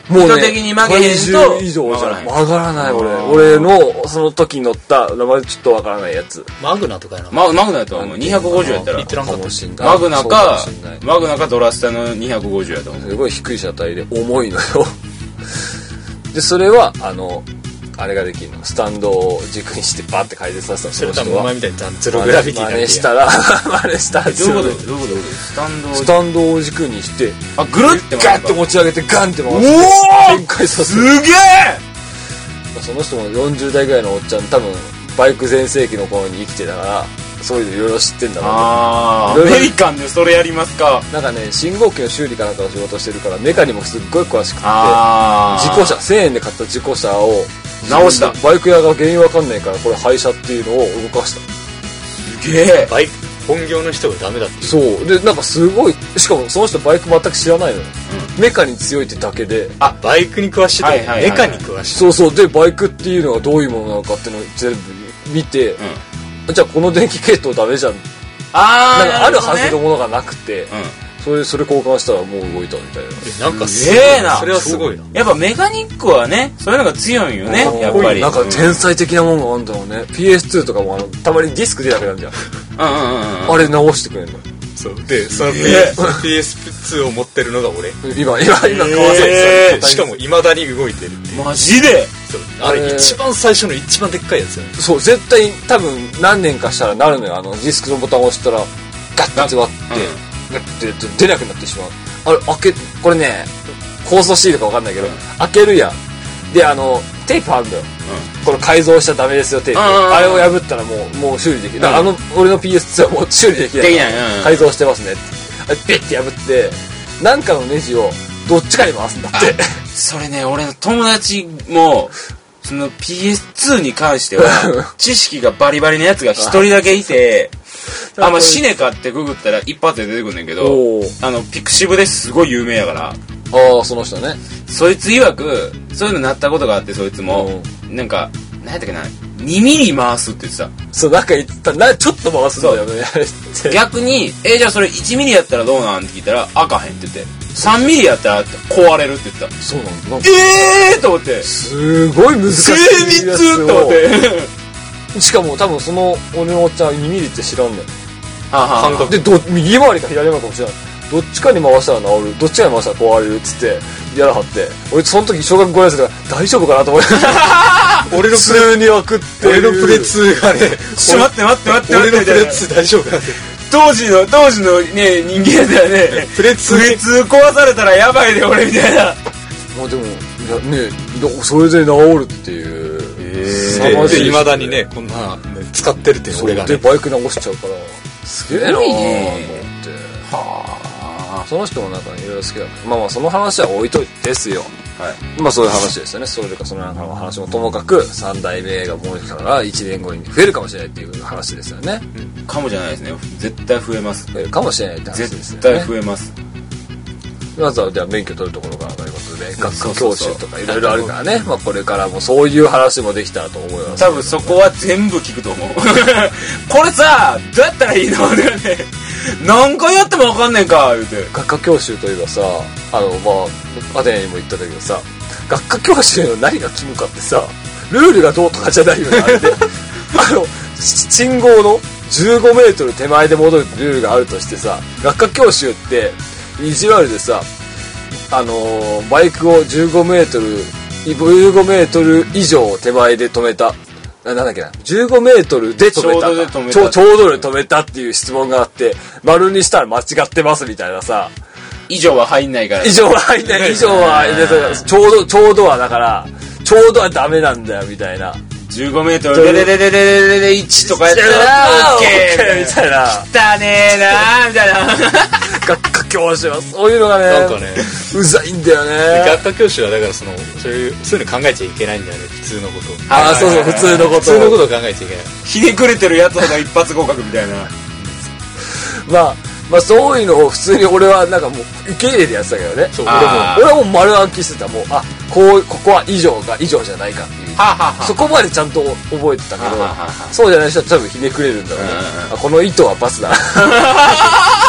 Speaker 2: もうね、意図的に曲げへんと
Speaker 1: 以上じゃ曲がらない。俺俺のその時乗った名前ちょっとわからないやつ、
Speaker 3: マグナとかやな。
Speaker 2: ママグナやと思う。にひゃくごじゅうやったらマグナかマグナかドラスタのにひゃくごじゅうやと思う。
Speaker 1: すごい低い車体で重いのよでそれはあのあれができるの、スタンドを軸にしてバッて回転させたの。
Speaker 3: それ多分お前みたいにゼログラビティ
Speaker 1: 真似したら真似したら
Speaker 2: どういうことどういうことどういうことスタンドを
Speaker 1: スタンドを軸にして
Speaker 2: あぐるって
Speaker 1: ガッて持ち上げてガンって回して展開させる。
Speaker 2: すげえ。
Speaker 1: その人もよんじゅう代ぐらいのおっちゃん、多分バイク全盛期の頃に生きてたからそういうのいろいろ知ってんだろうね。
Speaker 2: ああアメリカンでそれやりますか。
Speaker 1: なんかね信号機の修理かなんかの仕事してるからメカにもすっごい詳しくて、
Speaker 2: あ
Speaker 1: 事故車せんえんで買った事故車を
Speaker 2: 直した。
Speaker 1: バイク屋が原因わかんないからこれ廃車っていうのを動かした。
Speaker 2: すげえ。
Speaker 3: バイク本業の人がダメだっていう。
Speaker 1: そうでなんかすごい、しかもその人バイク全く知らないのよ、うん、メカに強いってだけで、
Speaker 3: あバイクに詳しいとか、はいはいはいはい、メカに詳しい。
Speaker 1: そうそうでバイクっていうのがどういうものなのかっていうのを全部見て、うん、じゃあこの電気系統ダメじゃん、
Speaker 2: あ
Speaker 1: なんかあるはずのものがなくて、うん、それそれ交換したらもう動いたみたいな。
Speaker 3: なんかすげえな。それはすごいな。
Speaker 2: やっぱメカニックはねそういうのが強いんよね、やっぱり。
Speaker 1: なんか天才的なものがあるんだろうね。 ピーエスツー とかもあのたまにディスク出なくなるじゃんうんうんうん、うん、あれ直してくれるの。
Speaker 3: そうでその ピーエスツー を持ってるのが俺。
Speaker 1: 今今今買わ
Speaker 3: せてしかも未だに動いてるっていう。
Speaker 2: マジで。
Speaker 3: そうあれ一番最初の一番でっかいやつよね。
Speaker 1: そう絶対多分何年かしたらなるのよ。あのディスクのボタンを押したらガッて詰まって、うん、ガッて出なくなってしまう。あれ開けこれね構想シールか分かんないけど、うん、開けるやん。であのテープあるんだよ、うん、この改造しちゃダメですよテープ、あれを破ったらもうもう修理できる、うん、あの俺の ピーエスツー はもう修理できない
Speaker 2: できない、うん、
Speaker 1: 改造してますねってあれピッて破ってなんかのネジをどっちかに回すんだって
Speaker 2: それね俺の友達もその ピーエスツー に関しては知識がバリバリのやつが一人だけいてあまあシネカってググったら一発で出てくるんだけどあのピクシブですごい有名やから
Speaker 1: ああその人ね
Speaker 2: そいつ曰くそういうのなったことがあってそいつもなんか何やったっけなにミリ回すって言ってた。
Speaker 1: そうなんか言ったなちょっと回すんだよね
Speaker 2: 逆にえじゃあそれいちミリやったらどうなんって聞いたら開かへんって言ってさんミリやったら壊れるって言ってた。
Speaker 1: そうなんだ。
Speaker 2: ええーと思って
Speaker 1: すごい難しいやつ
Speaker 2: 精密と思って
Speaker 1: しかも多分その俺のおっちゃんにミリって知らんのよ
Speaker 2: 感
Speaker 1: 覚でど右回りか左回りかもしれないどっちかに回したら治るどっちかに回したら壊れるっつってやらはって俺その時小学ごねん生だから大丈夫かなと思って俺の普通に開くって
Speaker 3: 俺のプレツーがね
Speaker 2: ちょ待って待って待って
Speaker 3: 俺のプレツー大丈夫かなって
Speaker 2: 当時の当時のね人間だよね
Speaker 3: プレツー
Speaker 2: プレツー壊されたらやばいで俺みたいな
Speaker 1: まあでもねそれで治るっていう
Speaker 3: えー、いまだにねこんな使ってるっていう俺がね
Speaker 1: でバイク直しちゃうからすげえなーと思って
Speaker 2: はあ
Speaker 1: その人もなんかいろいろ好きだったまあまあその話は置いといてですよはいまあそういう話ですよねそれかそのなんかの話もともかくさん代目がもうからいちねんごに増えるかもしれないっていう話ですよね、
Speaker 2: うん、かもじゃないですね絶対増えます
Speaker 1: 増えるかもしれないって話ですよね
Speaker 2: 絶対増えます
Speaker 1: まずはじゃあ免許取るところからということで学科教習とかいろいろあるからねまあこれからもそういう話もできたらと思います
Speaker 2: 多分そこは全部聞くと思うこれさどうやったらいいのってね何回やっても分かんねえか言うて
Speaker 1: 学科教習といえばさあのまあアテネにも言ったんだけどさ学科教習の何が肝かってさルールがどうとかじゃないよねあれであの信号のじゅうごメートル手前で戻るルールがあるとしてさ学科教習って意地悪でさあのー、バイクをじゅうごメートルじゅうごメートル以上手前で止めたなんだっけなじゅうごメートルで止めたちょうどで止めたっていう質問があって丸にしたら間違ってますみたいなさ
Speaker 2: 以上は入んないから
Speaker 1: 以上は入んない以上は入んないちょうどちょうどはだからちょうどはダメなんだよみたいな
Speaker 2: じゅうごメートルレレレレレレレいちとかやったら OK
Speaker 1: みたいな
Speaker 2: 汚ねえなみたいな
Speaker 1: 学科教習はそういうのがね
Speaker 3: なんかね
Speaker 1: うざいんだよね
Speaker 3: 学科教習はだからそのそういうそういうの考えちゃいけないんだよね普通のこと
Speaker 1: ああそうそう普通のこと
Speaker 3: 普通のことを考えちゃいけない
Speaker 2: ひねくれてるやつほど一発合格みたいな
Speaker 1: まあまあそういうのを普通に俺はなんかもう受け入れてやってたけどねそう俺も俺はもう丸暗記してたもうあこうここは以上が以上じゃないかっていう
Speaker 2: ははは
Speaker 1: そこまでちゃんと覚えてたけど
Speaker 2: ははは
Speaker 1: そうじゃない人は多分ひねくれるんだろうねあこの糸はバスだ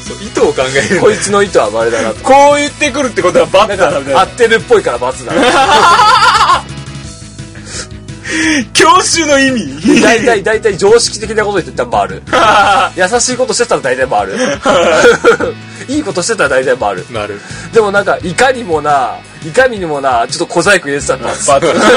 Speaker 3: そう意図を考える。
Speaker 1: こいつの意図はバレだなと。
Speaker 2: こう言ってくるってことは罰だなみたいな。
Speaker 1: 合ってるっぽいから罰だな。
Speaker 2: 教習の意味
Speaker 1: 大体、大体常識的なこと言ってたら回る。優しいことしてたら大体回る。いいことしてたら大体回る。
Speaker 3: 回る。
Speaker 1: でもなんか、いかにもな、いかにもな、ちょっと小細工入れてたら罰。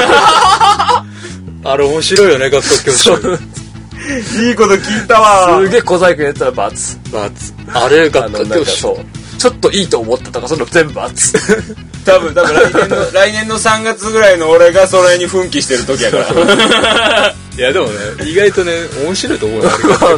Speaker 3: あれ面白いよね、学校教習。
Speaker 2: いいこと聞いたわ。
Speaker 1: すげえ小細工入れてたら罰。
Speaker 3: 罰。あれ学校教習。
Speaker 1: ちょっといいと思ったとか、その全部罰。
Speaker 2: 多分、多分来年の、来年のさんがつぐらいの俺がそれに奮起してる時やから。
Speaker 3: いやでもね、意外とね、面白いと思うよ。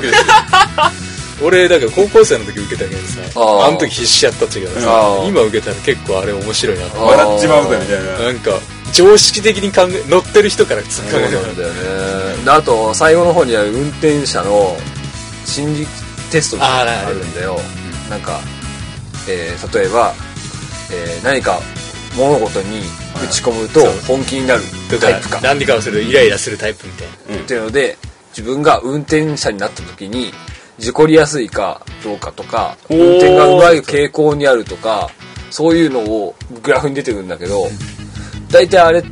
Speaker 3: 俺、だから高校生の時受けたけどさ、あの時必死やったっちゃけどさ、今受けたら結構あれ面白いな。
Speaker 2: 笑っちまうぜみたいな。
Speaker 3: なんか、常識的に考え、乗ってる人から突っ込む
Speaker 1: んだよね。あと、最後の方には運転者の心理テストがあるんだよ。なんか、えー、例えば、えー、何か物事に打ち込むと本気になるタイプか。
Speaker 3: 何かをするとイライラするタイプみたいな。
Speaker 1: うん、っていうので、自分が運転者になった時に、事故りやすいかどうかとか、運転がうまい傾向にあるとか、そういうのをグラフに出てくるんだけど、大体あれって、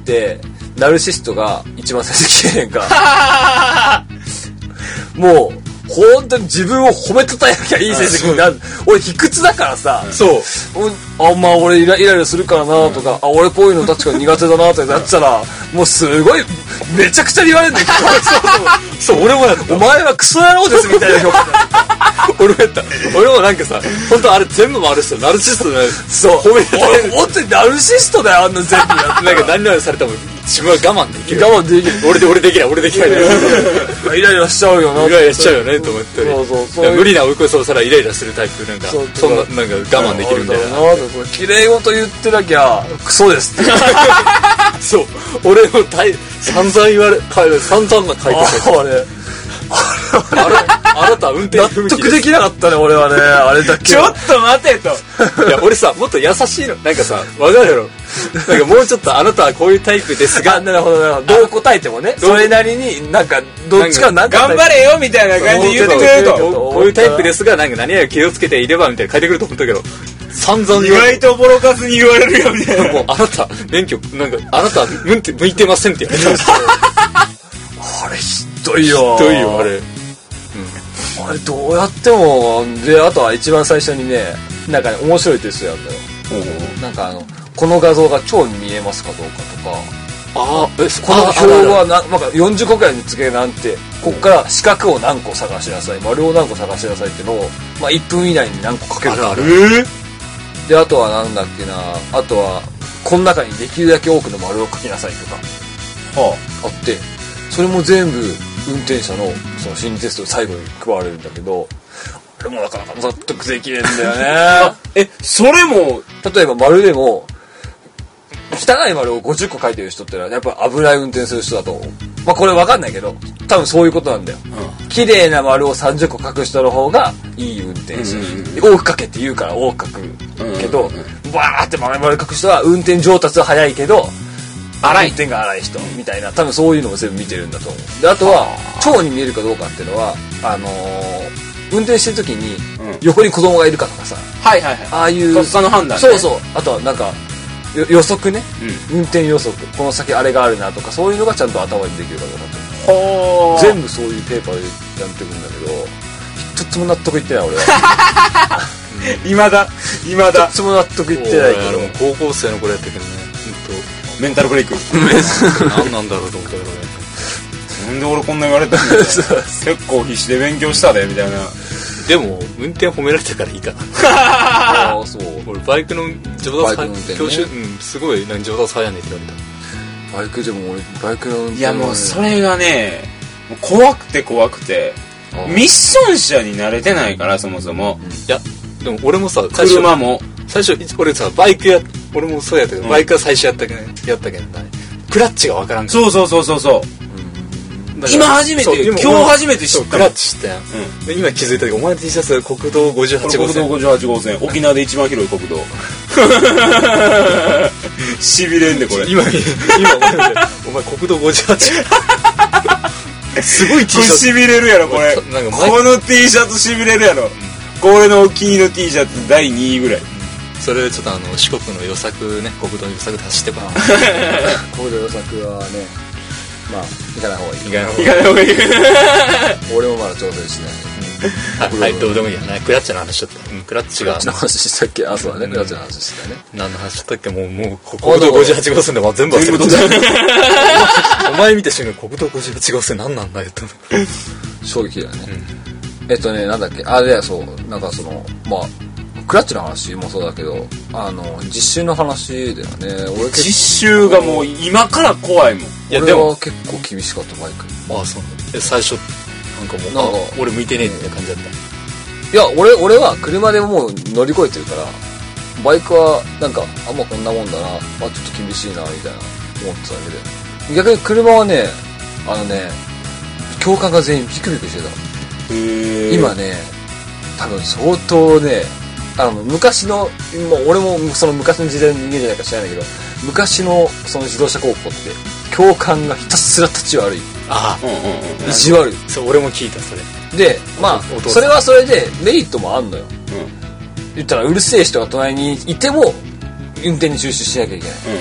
Speaker 1: ナルシストが一番最初に来てへんか。もう、本当に自分を褒めたたえなきゃいい成績になる。俺卑屈だからさ、
Speaker 3: そう
Speaker 1: あんまあ俺イライラするからなとか、あ俺こういうの確かに苦手だなとかやってたら、もうすごいめちゃくちゃ言われるんだよ。
Speaker 3: そうそう、俺もやった。
Speaker 1: お前はクソ野郎ですみたいな評価
Speaker 3: 俺もやった。俺もなんかさ、本当あれ全部回る人ナルシストだよ。
Speaker 1: そう褒めたたえる。本当にナルシストだよ、あんな全部やって。
Speaker 3: なんか何々されたも自分は我慢できる。
Speaker 1: 我慢できる。
Speaker 3: 俺で俺できない俺できない。
Speaker 1: イライラしちゃうよな。
Speaker 3: イライラしちゃうよねと思って。
Speaker 1: そうそうそう。
Speaker 3: 無理な追い越しをしたらイライラするタイプなんか、そんななんか我慢できるみたいな。
Speaker 1: 綺麗事言ってなきゃクソですって。
Speaker 3: そう。俺も散々言われ、散々な書いてた。
Speaker 1: あれ。
Speaker 3: あれあなた運転
Speaker 1: 納得できなかったね俺はね、あれだけ。
Speaker 2: ちょっと待てと。
Speaker 3: いや俺さ、もっと優しいのなんかさ、わかるやろ。なんかもうちょっとあなたはこういうタイプですが、
Speaker 1: なるほどなるほど。どう答えてもね、それなりになんかどっちかなんか
Speaker 2: 頑張れよみたいな感じで言ってくれると。
Speaker 3: こういうタイプですが、なんか何や気をつけていればみたいな書いてくると思ったけど、散々
Speaker 2: 意外とボロカスに言われるよみたいな。
Speaker 3: もうあなた免許なんかあなた向いて向いてませんって言われた。
Speaker 1: あれひどいよ。
Speaker 3: ひどいよあれ。
Speaker 1: あれどうやってもで、あとは一番最初にね、なんかね面白いテストやんだよ。なんかあのこの画像が蝶に見えますかどうかとか、
Speaker 3: あえ
Speaker 1: この表はななんかよんじゅっこくらいにつけなんて、ここから四角を何個探しなさい、丸を何個探しなさいっていうのを、まあ、いっぷん以内に何個書けるかある。
Speaker 3: えー、
Speaker 1: であとはなんだっけな、あとはこの中にできるだけ多くの丸を書きなさいとか、はあ、あって、それも全部運転者のその心理テスト最後に加われるんだけど、あれもなかなか納得できねえんだよね。
Speaker 2: え、それも
Speaker 1: 例えば丸でも汚い丸をごじゅっこ書いてる人ってのはやっぱ危ない運転する人だと思う。まあこれ分かんないけど、多分そういうことなんだよ。うん、綺麗な丸をさんじゅっこ書く人の方がいい運転手、うんうん、多く書けって言うから多く書くけど、うんうんうん、バーって丸々書く人は運転上達は早いけど荒い運転が荒い人みたいな、多分そういうのも全部見てるんだと思う。であとは蝶に見えるかどうかっていうのは、あのー、運転してる時に横に子供がいるかとかさ、
Speaker 2: うん、はいはいはい、
Speaker 1: ああいう
Speaker 2: とっさの判断、ね、
Speaker 1: そうそう、あとはなんか予測ね、うん、運転予測、この先あれがあるなとか、そういうのがちゃんと頭にできるかどうかと。全部そういうペーパーでやってくんだけど、一つも納得いってない俺は。
Speaker 2: いまだいまだ
Speaker 1: 一つも納得いってないけど、
Speaker 3: 高校生の頃やったけどね、
Speaker 2: メンタルブレイク。
Speaker 3: 何なんだろうと思ったけどね。
Speaker 2: なんで俺こんな言われたんだよ。結構必死で勉強したでみたいな。
Speaker 3: でも運転褒められたからいいかな。
Speaker 1: ああそう。
Speaker 3: 俺バイクの上達教習、うん、すごい上達早いねって言われ
Speaker 1: た。バイクでも俺バイクの運転、
Speaker 2: いやもうそれがね、怖くて怖くて、ミッション車に慣れてないからそもそも。
Speaker 3: いやでも俺もさ、
Speaker 2: 車も
Speaker 3: 最初俺さバイクや俺もそうやったけど、うん、バイクは最初やったけどやったけどね、クラッチがわからんから。
Speaker 2: そうそうそうそうそう。今初めて、今日初めて知った。
Speaker 3: クラッチ知ったやん。うん、今気づいたけど、お前の T シャツ国道ごじゅうはち号線。
Speaker 2: 国道ごじゅうはち号線、沖縄で一番広い国道。しびれんでこれ。
Speaker 3: 今今お前お前国道ごじゅうはち。すごい T シャツ。
Speaker 2: しびれるやろこれ。この T シャツしびれるやろ。 これのお気に入りの T シャツだいにいぐらい。
Speaker 3: それでちょっとあの四国の予作ね、国道の予作で走ってこな
Speaker 1: 国道予作はね、まあ行かない方がいい。
Speaker 2: 行かない方がいい。
Speaker 1: 俺もまだ挑戦しない。
Speaker 3: はい、どうでもいいやね。クラッチの話しちゃった。うん、クラッチが。
Speaker 1: クラッチの話したっけ？あ、そうだね、クラッチの話してたね。
Speaker 3: 何の話しちゃったっけ？もう、もう、国道ごじゅうはち号線でも全部忘れてた。お前見た瞬間、国道ごじゅうはち号線何なんだよと。
Speaker 1: 衝撃だよね。えっとね、なんだっけ？あ、で、そう、なんかその、まあ、クラッチの話もそうだけど、あの、実習の話だよね。
Speaker 2: 俺実習がもう今から怖いもん。
Speaker 1: いや、俺は結構厳しかったバイク。
Speaker 3: ああ、そうなんだ。え、最初、なんかもう、なんか俺向いてねえって感じだった。
Speaker 1: いや、俺、俺は車でもう乗り越えてるから、バイクはなんか、あんまこんなもんだな、まあちょっと厳しいな、みたいな思ってただけで。逆に車はね、あのね、教官が全員ビクビクしてた。
Speaker 2: へ
Speaker 1: 今ね、多分相当ね、あの、昔の、もう俺もその昔の時代の人間じゃないか知らないけど、昔のその自動車高校って、教官がひたすら立ち悪い。
Speaker 3: ああ、
Speaker 2: うんうんうん、
Speaker 1: 意地悪い。
Speaker 3: そう、俺も聞いた、それ。
Speaker 1: で、まあ、それはそれでメリットもあんのよ。うん、言ったら、うるせえ人が隣にいても、運転に集中しなきゃいけない。うんうん、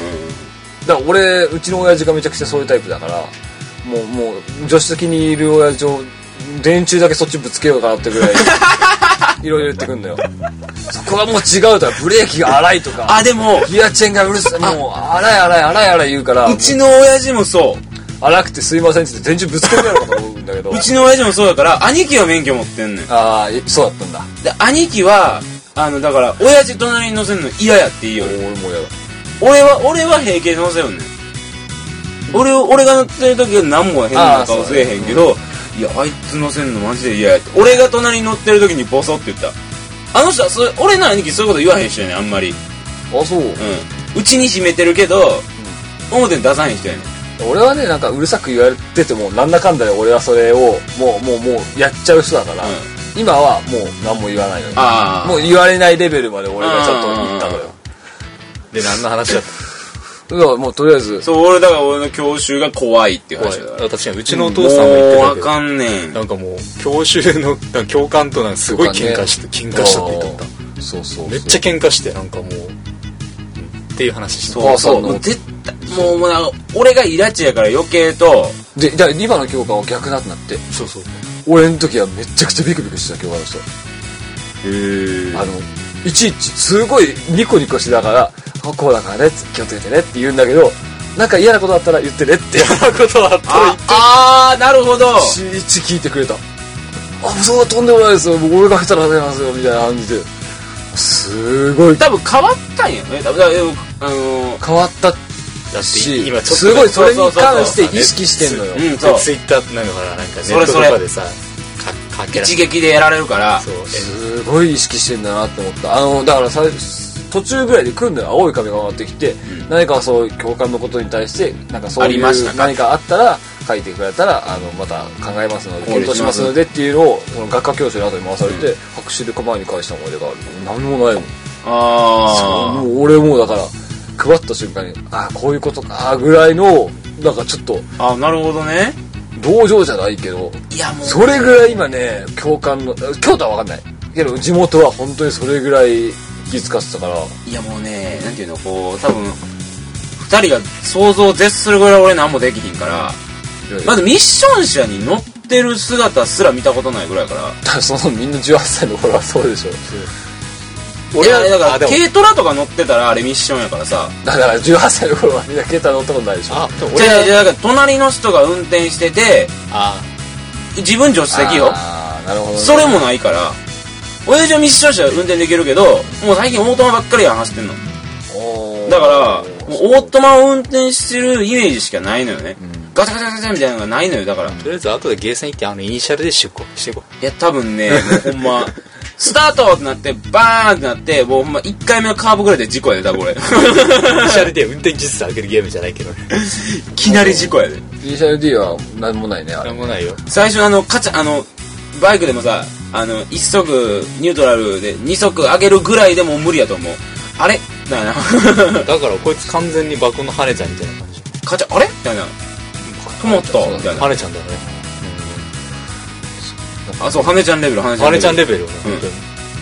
Speaker 1: だから俺、うちの親父がめちゃくちゃそういうタイプだから、もう、もう、助手席にいる親父を、電柱だけそっちぶつけようかなってぐらい、いろいろ言ってくんだよ。そこはもう違うとか、ブレーキが荒いとか、
Speaker 2: あ、でも、
Speaker 1: ギアチェンがうるさい、もう、荒い荒い荒い荒い言うから、
Speaker 2: うちの親父もそう。
Speaker 1: 荒くてすいませんって言って電柱ぶつけてやろうかと思うんだけど。
Speaker 2: うちの親父もそうだから、兄貴は免許持ってんねん。
Speaker 1: ああ、そうだったんだ。
Speaker 2: で、兄貴は、あの、だから、親父隣に乗せるの嫌やって言いよる。
Speaker 1: 俺も嫌だ。
Speaker 2: 俺は、俺は平気で乗せよんねん。俺を、俺が乗ってる時は何も変な顔せえへんけど、いや、あいつ乗せんのマジで嫌やって。俺が隣に乗ってる時にボソって言った。あの人は、それ、俺の兄貴そういうこと言わへん人やねん、あんまり。
Speaker 1: あ、そう。うん。
Speaker 2: うちに閉めてるけど、うん、表に出さへん人やねん。
Speaker 1: 俺はね、なんかうるさく言われてても、なんだかんだで俺はそれを、もう、もう、もう、やっちゃう人だから、うん、今はもう何も言わないのよ。あもう言われないレベルまで俺がちょっと言ったのよ。
Speaker 3: で、何の話だった
Speaker 1: だからもうとりあえず。
Speaker 2: そう、俺だから俺の教習が怖いっていう話だから。
Speaker 3: 確かに、うちのお父さんも言ってたけど。
Speaker 2: もうわかんねん。
Speaker 3: なんかもう、教習の、教官となんかすごい喧嘩して、喧嘩したって言っとった。
Speaker 1: そうそうそう。
Speaker 3: めっちゃ喧嘩して、なんかもう、っていう話してた。
Speaker 2: そうそう。もう絶対、もう、もう俺がイラチやから余計と。
Speaker 1: で、だ今の教官は逆だってなって。
Speaker 3: そうそう。
Speaker 1: 俺の時はめちゃくちゃビクビクしてた教官の人。へ
Speaker 2: ー。
Speaker 1: あの、いちいちすごいニコニコしながら、こうだからね、気をつけてねって言うんだけど、なんか嫌なことあったら言ってねって嫌なことあったら言って。
Speaker 2: ああ、なるほど。
Speaker 1: いちいち聞いてくれた。あ、そうとんでもないですよ。僕俺が下手なんですよみたいな感じで。すごい。
Speaker 2: 多分変わったんやね。多分あの
Speaker 1: ー、変わったし、
Speaker 3: 今ちょっと
Speaker 1: すごいそれに関して意識してんのよ。
Speaker 2: うん、そう。
Speaker 3: ツイッターなんかほらなんかネットとかでさ、
Speaker 2: 一撃でやられるから。
Speaker 1: そう。すごい意識してんだなって思った。あのだからさ。途中ぐらいで来るんだよ。青い紙が回ってきて、うん、何かそういう教官のことに対してなんかそういう何かあったら書いてくれたらあのまた考えますので検討しますのでっていうのをその学科教師の後に回されて、うん、白紙で前に返した思い出がある。何もないもん。
Speaker 2: ああ。
Speaker 1: もう俺もだから配った瞬間にあこういうことかぐらいのなんかちょっと
Speaker 2: あなるほどね。
Speaker 1: 同情じゃないけど、
Speaker 2: いやもう
Speaker 1: それぐらい今ね教官の京都は分かんないけど地元は本当にそれぐらい気遣ってたから。
Speaker 2: いやもうねなんていうのこう多分ふたりが想像を絶するぐらい俺何もできひんからまずミッション車に乗ってる姿すら見たことないぐらいからだ
Speaker 1: からそのみんなじゅうはっさいの頃はそうでしょ。
Speaker 2: 俺はだから軽トラとか乗ってたらあれミッションやからさ
Speaker 1: だからじゅうはっさいの頃はみんな軽トラ乗ったことないでしょ。あ
Speaker 2: でも俺はじゃあだから隣の人が運転しててあ自分助手席よ。
Speaker 1: あなるほど、ね、
Speaker 2: それもないから親父はミッション車運転できるけどもう最近オートマばっかりやん走ってんの。だからもうオートマを運転してるイメージしかないのよね、うん、ガチャガチャガチャみたいなのがないのよ。だから
Speaker 3: とりあえず後でゲーセン行ってあのイニシャルで出庫していこ
Speaker 2: う。いや多分ねもうほんまスタートってなってバーンってなってもうほんまいっかいめのカーブぐらいで事故やで多分俺イニ
Speaker 3: シャル D 運転技術上げるゲームじゃないけどね
Speaker 2: いきなり事故やで。
Speaker 1: イニシャル D は何もないね。あれ
Speaker 3: 何もないよ。
Speaker 2: 最初あのカチャあのバイクでもさあの一足ニュートラルで二足上げるぐらいでも無理やと思う。あれだよな
Speaker 3: だからこいつ完全に爆の羽根ちゃんみたいな感じ。
Speaker 2: カチャあれみたいな止まったみたいな。
Speaker 3: 羽根ちゃんだよね、
Speaker 2: うん、あそう羽根ちゃんレベル羽
Speaker 3: 根ちゃんレベルよね、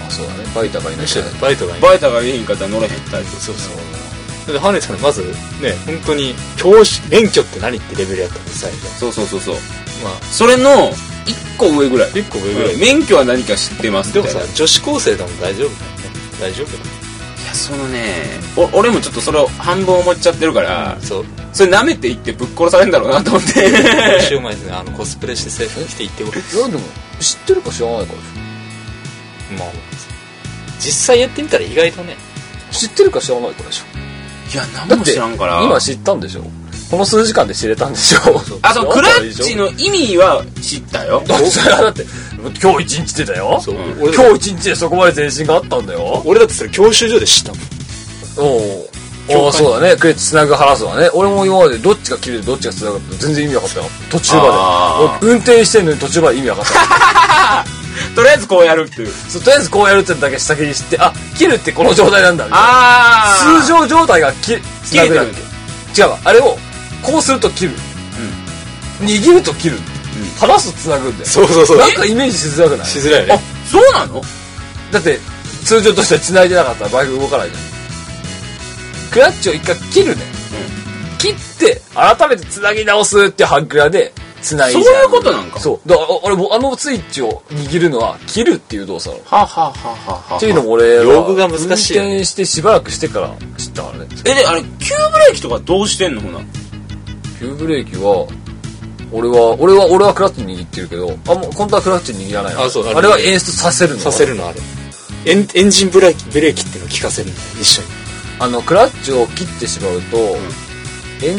Speaker 1: あそうだね、バイタがいないし、
Speaker 3: バイタがいない、
Speaker 2: バイタがいいんかったら乗れへんタイプ。
Speaker 3: そうそうでハネさんまずね本当に教師免許って何ってレベルやったんです最初。
Speaker 2: そうそうそうそう、
Speaker 3: まあ
Speaker 2: それのいっこ上ぐらい、
Speaker 3: いっこ上ぐらい、
Speaker 2: うん、免許は何か知ってますみたいな。
Speaker 3: でもさ女子高生でも大丈夫だよね、大丈夫だよ。
Speaker 2: いやそのねお俺もちょっとそれを半分思っちゃってるから、うん、そうそれ舐めていってぶっ殺されるんだろうなと思って
Speaker 3: 週前ですね、あのコスプレして制服着て行ってこれ。
Speaker 1: いやでも知ってるか知らないかでし
Speaker 3: ょ。まあ実際やってみたら意外とね、
Speaker 1: 知ってるか知らないかでしょ。
Speaker 2: いや何も知らんから
Speaker 1: 今知ったんでしょ、この数時間で知れたんでしょ。
Speaker 2: あ、そうクラッチの意味は知ったよ。
Speaker 1: それはだって今日一日でだよ、うん、今日一日でそこまで前進があったんだよ。
Speaker 3: 俺だってそれ教習所で知ったもん。
Speaker 1: おおそうだね、クレッチつなぐ話すわね。俺も今までどっちが切れてどっちがつなぐって全然意味分かったよ、途中まで。運転してんのに途中まで意味分かった
Speaker 2: とりあえずこうやるっていう。
Speaker 1: そう、とりあえずこうやるってだけ先に知って、あ、切るってこの状態なんだみたいな。
Speaker 2: あ
Speaker 1: 通常状態が切つなぐだっけ。違うわ、あれをこうすると切る、うん、握ると切る、うん、離すとつなぐんだよ。
Speaker 3: そうそうそう。
Speaker 1: なんかイメージしづらくない？
Speaker 3: しづらいよね。あ、
Speaker 2: そうなの？
Speaker 1: だって通常としては繋いでなかったらバイク動かないじゃん。クラッチを一回切るね、うん、切って改めて繋ぎ直すってハンクラで繋いで。
Speaker 2: そういうことなんか。
Speaker 1: そうだから俺もあのスイッチを握るのは切るっていう動作なの。
Speaker 2: ははははは。
Speaker 1: っていうのも俺は
Speaker 3: 用具が難しい、ね、
Speaker 1: 運転してしばらくしてから知ったからね。
Speaker 2: えであれ急ブレーキとかどうしてんのほな。
Speaker 1: 急ブレーキは俺は俺は俺はクラッチ握ってるけど、あもう本当はクラッチ握らないの。
Speaker 3: あ, そう
Speaker 1: あ, あれは演出させるの。
Speaker 3: させるのあれエ ン, エンジンブレーキブレーキっていうのを効かせるの一緒に。
Speaker 1: あのクラッチを切ってしまうと、うん、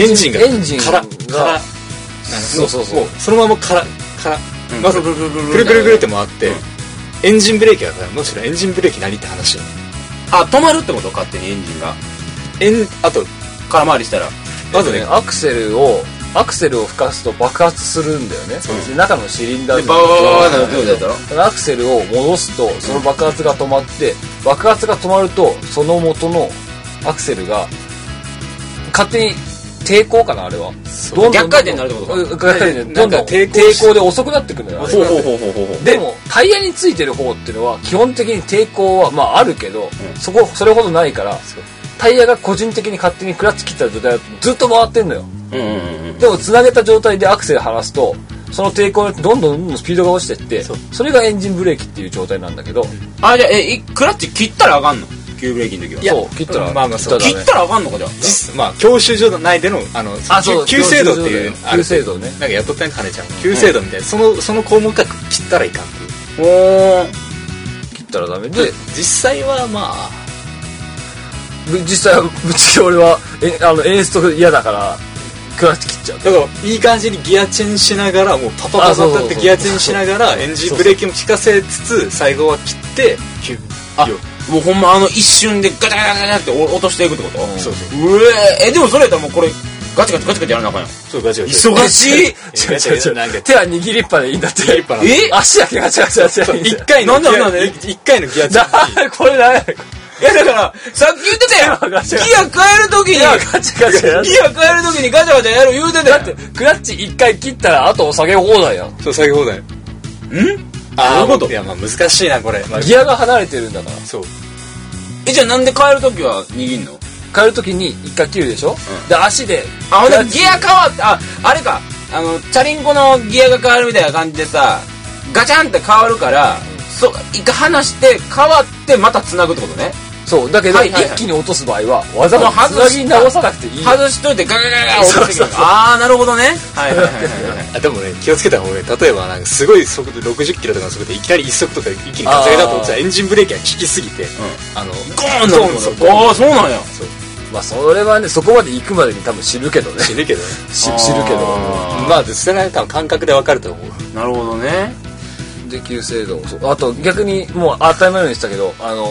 Speaker 3: エンジンが
Speaker 1: エンジンが
Speaker 3: からから
Speaker 1: そうそうそう
Speaker 3: そのままからから、うん、まずぐるぐるぐるって回って、うん、エンジンブレーキだからむしろエンジンブレーキ何って話よ。
Speaker 2: あ止まるってこと？勝手にエンジンが
Speaker 3: エンあと
Speaker 2: 空回りしたら
Speaker 1: まずねアクセルをアクセルを吹かすと爆発するんだよね。うん、中のシリンダーで
Speaker 2: バーバーバーって
Speaker 1: だからアクセルを戻すとその爆発が止まって、爆発が止まるとその元のアクセルが勝手に抵抗かなあれは
Speaker 2: どんどん逆回転になるってことか。
Speaker 1: 逆回転でどんどん抵抗で遅くなってくるんだよ。
Speaker 2: ほうほうほうほうほう。
Speaker 1: でもタイヤについてる方っていうのは基本的に抵抗はまああるけど、うん、そこそれほどないからタイヤが個人的に勝手にクラッチ切った状態だとずっと回ってんのよ。うんうんうん、でも繋げた状態でアクセル離すとその抵抗によってどんどんどんどんスピードが落ちてって そ, それがエンジンブレーキっていう状態なんだけど、うん、
Speaker 2: あじゃあえクラッチ切ったらあかんの？急ブレーキの時は。
Speaker 1: いやそう切ったら、
Speaker 2: まあまあそう切ったらあかんのかじゃあ。
Speaker 3: 実まあ教習所内でのあの
Speaker 1: あそう
Speaker 3: 急制度っていう
Speaker 1: 急制度ね
Speaker 3: なんかやっとったんかねちゃん急制度みたいな、うん、そのその項目が切ったらいかんっていう。
Speaker 1: おー切ったらダメで
Speaker 3: 実際はまあ
Speaker 1: 実際はぶっちゃけ俺はえあの演出と嫌だからクラッチ切っちゃう。
Speaker 3: だからいい感じにギアチェンしながらもうパパパパパってギアチェンしながらエンジンブレーキも効かせつつ最後は切ってキュッ
Speaker 2: あもうほんまあの一瞬でガチャガチャガチャって落としていくってこと？
Speaker 3: うん、そうそう。
Speaker 2: うええでもそれやったらもうこれガチガチガチガチやらなあかんやん。
Speaker 3: そうガチガチ。
Speaker 2: 忙しい。
Speaker 1: 違う違う違う。手は握りっぱでいいんだって。
Speaker 3: 握りっぱな。
Speaker 1: え？足だけガチガチガチガチ。
Speaker 3: 一回のギア一回のギアチェンジ。
Speaker 1: これ何？
Speaker 2: いやだからさっき言ってたやん。ギア変えるときに
Speaker 1: ガチガチやる。
Speaker 2: ギア変えるときにガチャガチャやる言うてたやん。
Speaker 1: だってクラッチ一回切ったらあと下げ放題やん。
Speaker 3: そう下げ放題。ん？
Speaker 2: ああそういうこと。
Speaker 3: いやまあ難しいなこれ。
Speaker 1: ギアが離れてるんだから。
Speaker 3: そう。
Speaker 2: えじゃあなんで変えるときは握んの？
Speaker 1: 変えるときに一回切るでしょ、うん、で足で
Speaker 2: あほんでギア変わってああれかあのチャリンコのギアが変わるみたいな感じでさガチャンって変わるから、うん、そ一回離して変わってまた繋ぐってことね。
Speaker 1: そうだけど、はいはいはい、一気に落とす場合はわざわざ繋ぎ直さなくていい。
Speaker 2: 外しといてガガガガ落としてくる。ああなるほどね。はいはいはいはい。
Speaker 3: でもね気をつけた方がいい。例えばなんかすごい速度ろくじゅっキロとかの速度でいきなり一速とか一気にガチャガチャと落ちたらエンジンブレーキが効きすぎて、うん、あの
Speaker 2: ゴーンなるほど。ああそうなんや。そう
Speaker 1: まあそれはねそこまで行くまでに多分知るけどね。
Speaker 3: 知るけどね。
Speaker 1: 知るけど。
Speaker 3: まあそれは多分感覚でわかると思う。
Speaker 2: なるほどね。
Speaker 1: で急制度あと逆にもう当たり前のようにしたけどあの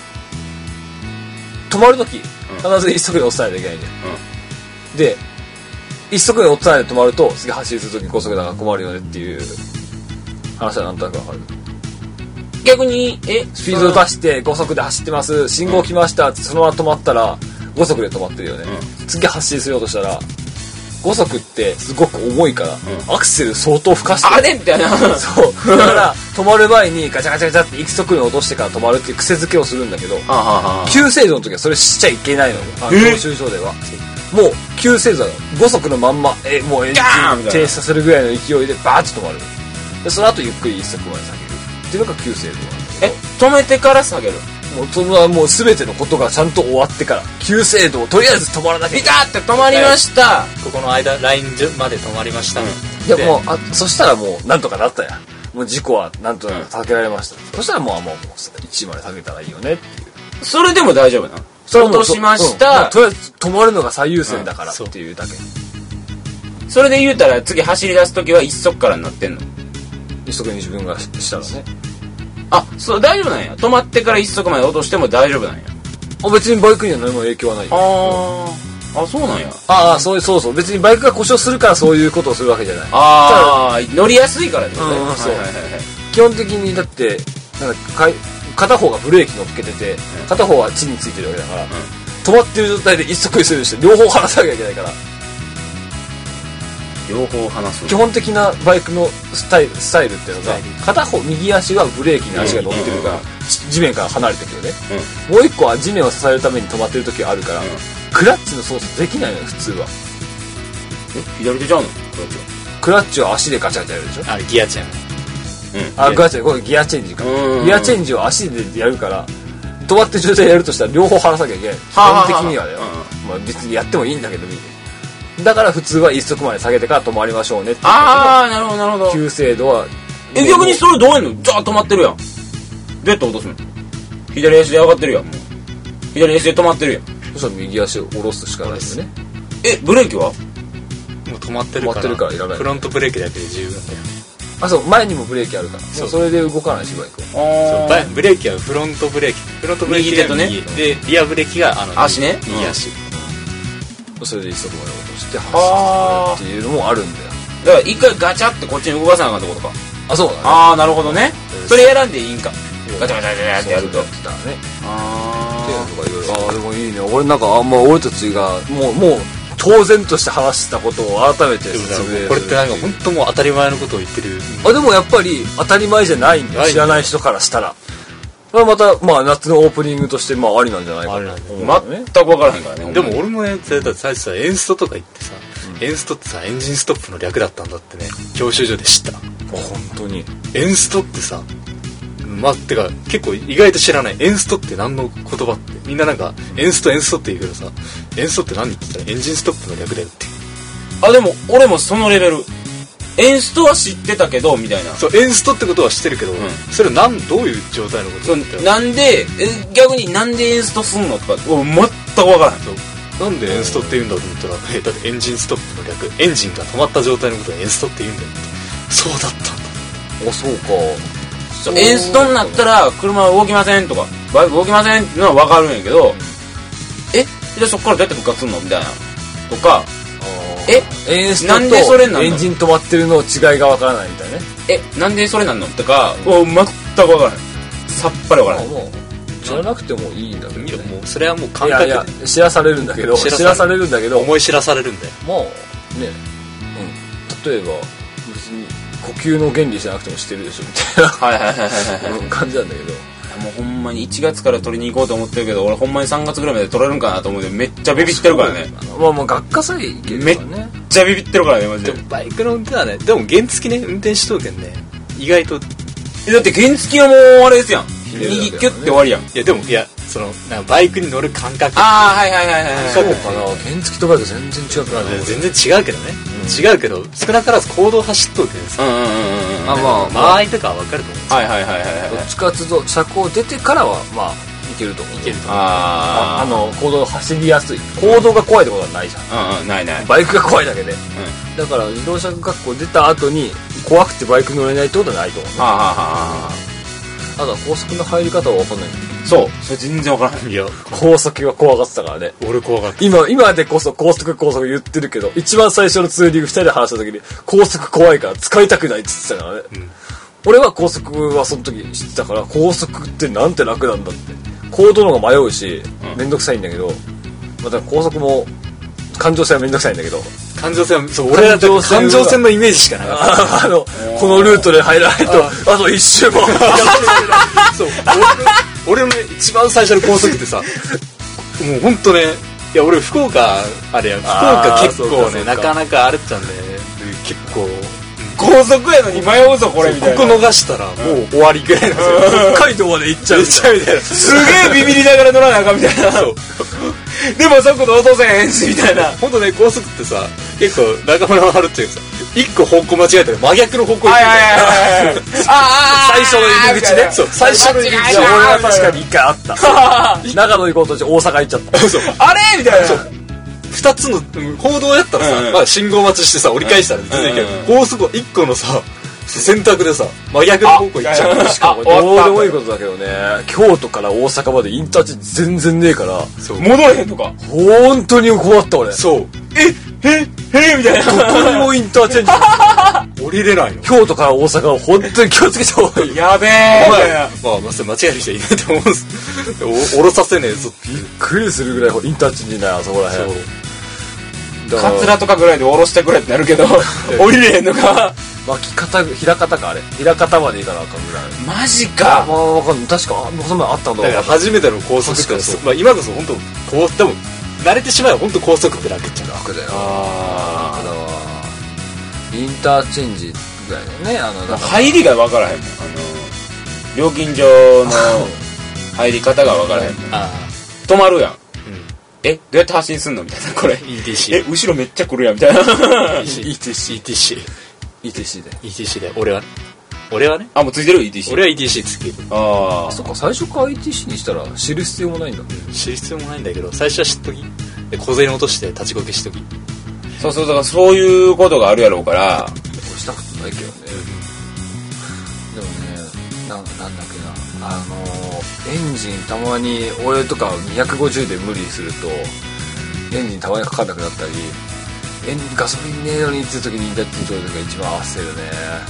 Speaker 1: 止まるとき必ず一速で押さないといけないんだよ、うん、で一速で押さないで止まると次走りするときに高速だから困るよねっていう話はなんとなくわかる。
Speaker 2: 逆にえ
Speaker 1: スピードを出して高速で走ってます信号来ましたってそのまま止まったらご速で止まってるよね、うん、次走りするようとしたらご速ってすごく重いから、うん、アクセル相当吹かして
Speaker 2: あれみたいな
Speaker 1: そうだから止まる前にガチャガチャガチャって行き速に落としてから止まるっていう癖づけをするんだけど、急制度の時はそれしちゃいけないの。教習所ではもう急制度だご速のまんまえもうエンジン停止させるぐらいの勢いでバーッと止まる。でその後ゆっくり一速まで下げるっていうのが急制度なんだけど、
Speaker 2: え止めてから下げる。
Speaker 1: もうそれはもう全てのことがちゃんと終わってから急制度をとりあえず止まらなきゃいけない。
Speaker 2: ビタって止まりました、
Speaker 3: ここの間ラインまで止まりました、うん、
Speaker 1: いやもうあそしたらもうなんとかなったやもう事故はなんとなく避けられました、うん、そしたらもうもういちまで下げたらいいよねっていう。
Speaker 2: それでも大丈夫なそれ落としました、
Speaker 1: うん、とりあえず止まるのが最優先だからっていうだけ、
Speaker 2: うん、それで言うたら次走り出す時は一速からになってんの。
Speaker 1: 一速に自分がしたらね。
Speaker 2: あ、そう大丈夫なんや。止まってから一速まで落としても大丈夫なんや。
Speaker 1: あ、別にバイクには何も影響はないよ。
Speaker 2: ああ、そうなんや。
Speaker 1: ああ、そうそうそう。別にバイクが故障するからそういうことをするわけじゃない。
Speaker 2: ああ、乗りやすいからね。うん、
Speaker 1: そう。基本的にだってなんかか片方がブレーキ乗っけてて、片方は地についてるわけだから、うん、止まってる状態で一速にするにして両方離さなきゃいけないから。
Speaker 2: 両方離す。
Speaker 1: 基本的なバイクのスタイル、スタイルっていうのが片方右足はブレーキに足が乗ってるから、うん、地面から離れてくるね、うん、もう一個は地面を支えるために止まってる時があるから、うん、クラッチの操作できないのよ普通は。
Speaker 2: え左手ちゃうの？
Speaker 1: クラッチは足でガチャガチャやるでしょ。
Speaker 3: あれギアチェン
Speaker 1: ジ、うん、あガチャこれギアチェンジか。ギアチェンジを足でやるから止まってる状態でやるとしたら両方離さなきゃいけない。基本的にはね、まあ、別にやってもいいんだけどだから普通は一速まで下げてから止まりましょうねっていう。
Speaker 2: ああなるほどなるほど。
Speaker 1: 急制度は
Speaker 2: え逆にそれどうやんの？じゃあ止まってるやん。どうやって落とすの？左足で上がってるやん。もう左足で止まってるやん。
Speaker 1: そしたら右足を下ろすしかないですよね。
Speaker 2: えブレーキは？
Speaker 3: もう止まってるから。
Speaker 1: 止まってるからいらない。
Speaker 3: フロントブレーキだけで十分だよ。
Speaker 1: あそう前にもブレーキあるからそうそれで動かないしバイク
Speaker 3: は。そうブレーキはフロントブレーキフロントブレーキが右
Speaker 2: 右
Speaker 3: でリアブレーキがあの
Speaker 2: 足ね
Speaker 3: 右足、
Speaker 1: うん、それで一速まで落として走るっていうのもあるんだよ。
Speaker 2: だから一回ガチャってこっちに動かさなあかんってことか。
Speaker 1: あそうだね。
Speaker 2: ああなるほどね。それ選んでいいんか。ガチャガチャガチャってやると。
Speaker 1: ああっていうのとかいろいろ。ああでもいいね。俺なんかあんま俺たちがもうもう当然として話したことを改めて説明する。
Speaker 3: これってなんか本当もう当たり前のことを言ってる。
Speaker 1: あでもやっぱり当たり前じゃないんだよ。知らない人からしたら。まあまたまあ夏のオープニングとしてまあありなんじゃないかな。ありなん
Speaker 2: だね。全く分からへんからね。
Speaker 3: でも俺もね最初さエンストとか言ってさ、うん、エンストってさエンジンストップの略だったんだってね教習所で知った。
Speaker 1: 本当に。
Speaker 3: エンストってさ。まあ、てか結構意外と知らない。エンストって何の言葉ってみんななんかエンストエンストって言うけどさエンストって何って言ったらエンジンストップの略だよって。
Speaker 2: あでも俺もそのレベルエンストは知ってたけどみたいな。
Speaker 3: そうエンストってことは知ってるけど、うん、それなんどういう状態のことだって
Speaker 2: なんでえ逆になんでエンストすんのとか俺全く分からない。
Speaker 3: なんでエンストって言うんだと思ったらえだってエンジンストップの略エンジンが止まった状態のことをエンストって言うんだよって。そうだったんだ。
Speaker 1: あそうか。
Speaker 2: エンストになったら車は動きませんとかバイク動きませんっていうのは分かるんやけど、うん、えじゃあそっからどうやって復活するのみたいなとかえ
Speaker 1: エンストとなんでそれなんのエンジン止まってるの違いが分からないみたいね。
Speaker 2: えなんでそれなんのとか、うん、全く分からない。さっぱり分からない。
Speaker 1: もう知らなくてもいいんだけど、ね、
Speaker 3: もうそれはもう感覚でいやい
Speaker 1: や知らされるんだけど知らされるんだけど
Speaker 3: 思い知らされるんだよ。
Speaker 1: もうね、うん、例えば別に呼吸の原理じゃなくてもしてるでしょみたいなはいはいはいはい感じなんだけど
Speaker 2: もうほんまにいちがつから取りに行こうと思ってるけど俺ほんまにさんがつぐらいまで取れるんかなと思うけどめっちゃビビってるからね。
Speaker 1: まあもう学科祭行けるからね。
Speaker 2: めっちゃビビってるからねマジで。
Speaker 3: でもバイクの運転はねでも原付ね運転しとるけんね意外とだ
Speaker 2: って原付はもうあれですやん右キュッて終わりやん。い
Speaker 3: やでもいやそのなんかバイクに乗る感覚
Speaker 2: ああはいはいはいはい
Speaker 1: そうかな。原付とバイク全然違うから
Speaker 3: 全然違うけどね、うん、違うけど少なからず公道走っとるけどさ、うんうんうんうん、あまあ間合いとかは分かると思う。
Speaker 2: はいはいはいはい、はい、
Speaker 1: どっちかっていうと車高出てからはまあいけると思う。いけると思う。ああの公道走りやすい。公道が怖いってことはないじゃん。
Speaker 2: うんうんないない。
Speaker 1: バイクが怖いだけで、うん、だから自動車学校出た後に怖くてバイク乗れないってことはないと思う、ね。はあはあはあ。ただ高速の入り方は分かんない。
Speaker 2: そうそれ全然分からない。
Speaker 1: いや高速が怖がってたからね。
Speaker 3: 俺怖がって
Speaker 1: 今今でこそ高速高速言ってるけど一番最初のツーリングふたりで話した時に高速怖いから使いたくないって言ってたからね、うん、俺は高速はその時知ってたから高速ってなんて楽なんだって行動の方が迷うしめんどくさいんだけどまた高速も環状線はめんどくさいんだけど
Speaker 3: 環状線、そう、俺は環状線のイメージしかなかった。
Speaker 1: あの、このルートで入らないと、あと一周も。
Speaker 3: そう、俺のね、一番最初の高速ってさ、もうほんとね、いや、俺福岡、あれや、福岡結構ね、なかなかあれっちゃうんで、結構、
Speaker 2: 高速やのに迷うぞこれみたいな。
Speaker 3: ここ逃したらもう終わりぐらいなんですよ。
Speaker 1: 北海道まで行っちゃうみたいな。
Speaker 2: すげえビビりながら乗らなあかんみたいな。そう。でも速度落とせへんしみたいな。
Speaker 3: ほんとね、高速ってさ、結構中村はるっていうかさ、一個方向間違えたら真逆の方向行ってるから。
Speaker 2: ああ
Speaker 1: 最初の入り口ね。
Speaker 3: そう、最初の入り口。
Speaker 1: 俺は確かに一回あった。長野行こうとして大阪行っちゃった。
Speaker 3: そう。
Speaker 2: あれみたいな。
Speaker 3: 二つの行動やったらさ、まあ信号待ちしてさ、折り返したら全然いいけど、高速一個のさ、選択でさ、真逆の方向行っちゃう。
Speaker 1: しかもどうでもいいことだけどね、京都から大阪までインターチェンジ全然ねえから、
Speaker 2: 戻れへんのか。
Speaker 1: 本当に困った俺。
Speaker 3: そう。
Speaker 2: えええみたいな。
Speaker 1: どこにもインターチェンジ
Speaker 3: 降りれないの。
Speaker 1: 京都から大阪は本当に気をつけた方がいい。
Speaker 2: やべえ。
Speaker 3: まあ、まあ、間違える人いないと思うんです。降ろさせねえぞ。
Speaker 1: びっくりするぐらいインターチェンジない、あそこらへん。
Speaker 2: カツラとかぐらいで下ろしてくれってなるけど降りれへんのか。
Speaker 1: 巻き方、平方かあれ平方までいいかなあかんぐらい。
Speaker 2: マジか。
Speaker 1: まあわかんない。確かそんなのあったんだ。
Speaker 3: だから初めての高速って、まあ今こそ本当こう多分慣れてしまえば本当高速って楽っちゃう。
Speaker 1: 楽だよ。
Speaker 3: あ
Speaker 1: あ。楽だわ。インターチェンジぐらいだよね。あの
Speaker 2: 入りが分からへんもん。あの料金所の入り方が分からへんもん。あ止まるやん。えどうやって発信すんのみたいなこれ
Speaker 3: イーティーシー
Speaker 2: え後ろめっちゃ来るやんみたいな
Speaker 1: イーティーシー
Speaker 3: イーティーシー
Speaker 1: イーティーシー で
Speaker 3: イーティーシー で俺はね俺はね
Speaker 2: あもうついてる イーティーシー
Speaker 3: 俺は イーティーシー つける。
Speaker 2: ああ
Speaker 1: そっか最初から イーティーシー にしたら知る必要もないんだ。
Speaker 3: 知る必要もないんだけど最初は知っときで小銭落として立ちこけしとき。
Speaker 2: そうそうだからそういうことがあるやろうから
Speaker 1: したことないけどね、うん、でもね な, なんだっけなあのー、エンジンたまに俺とかにひゃくごじゅうで無理するとエンジンたまにかかんなくなったりエンガソリンねえのにっていう時にインターチェンジの時が一番焦るね。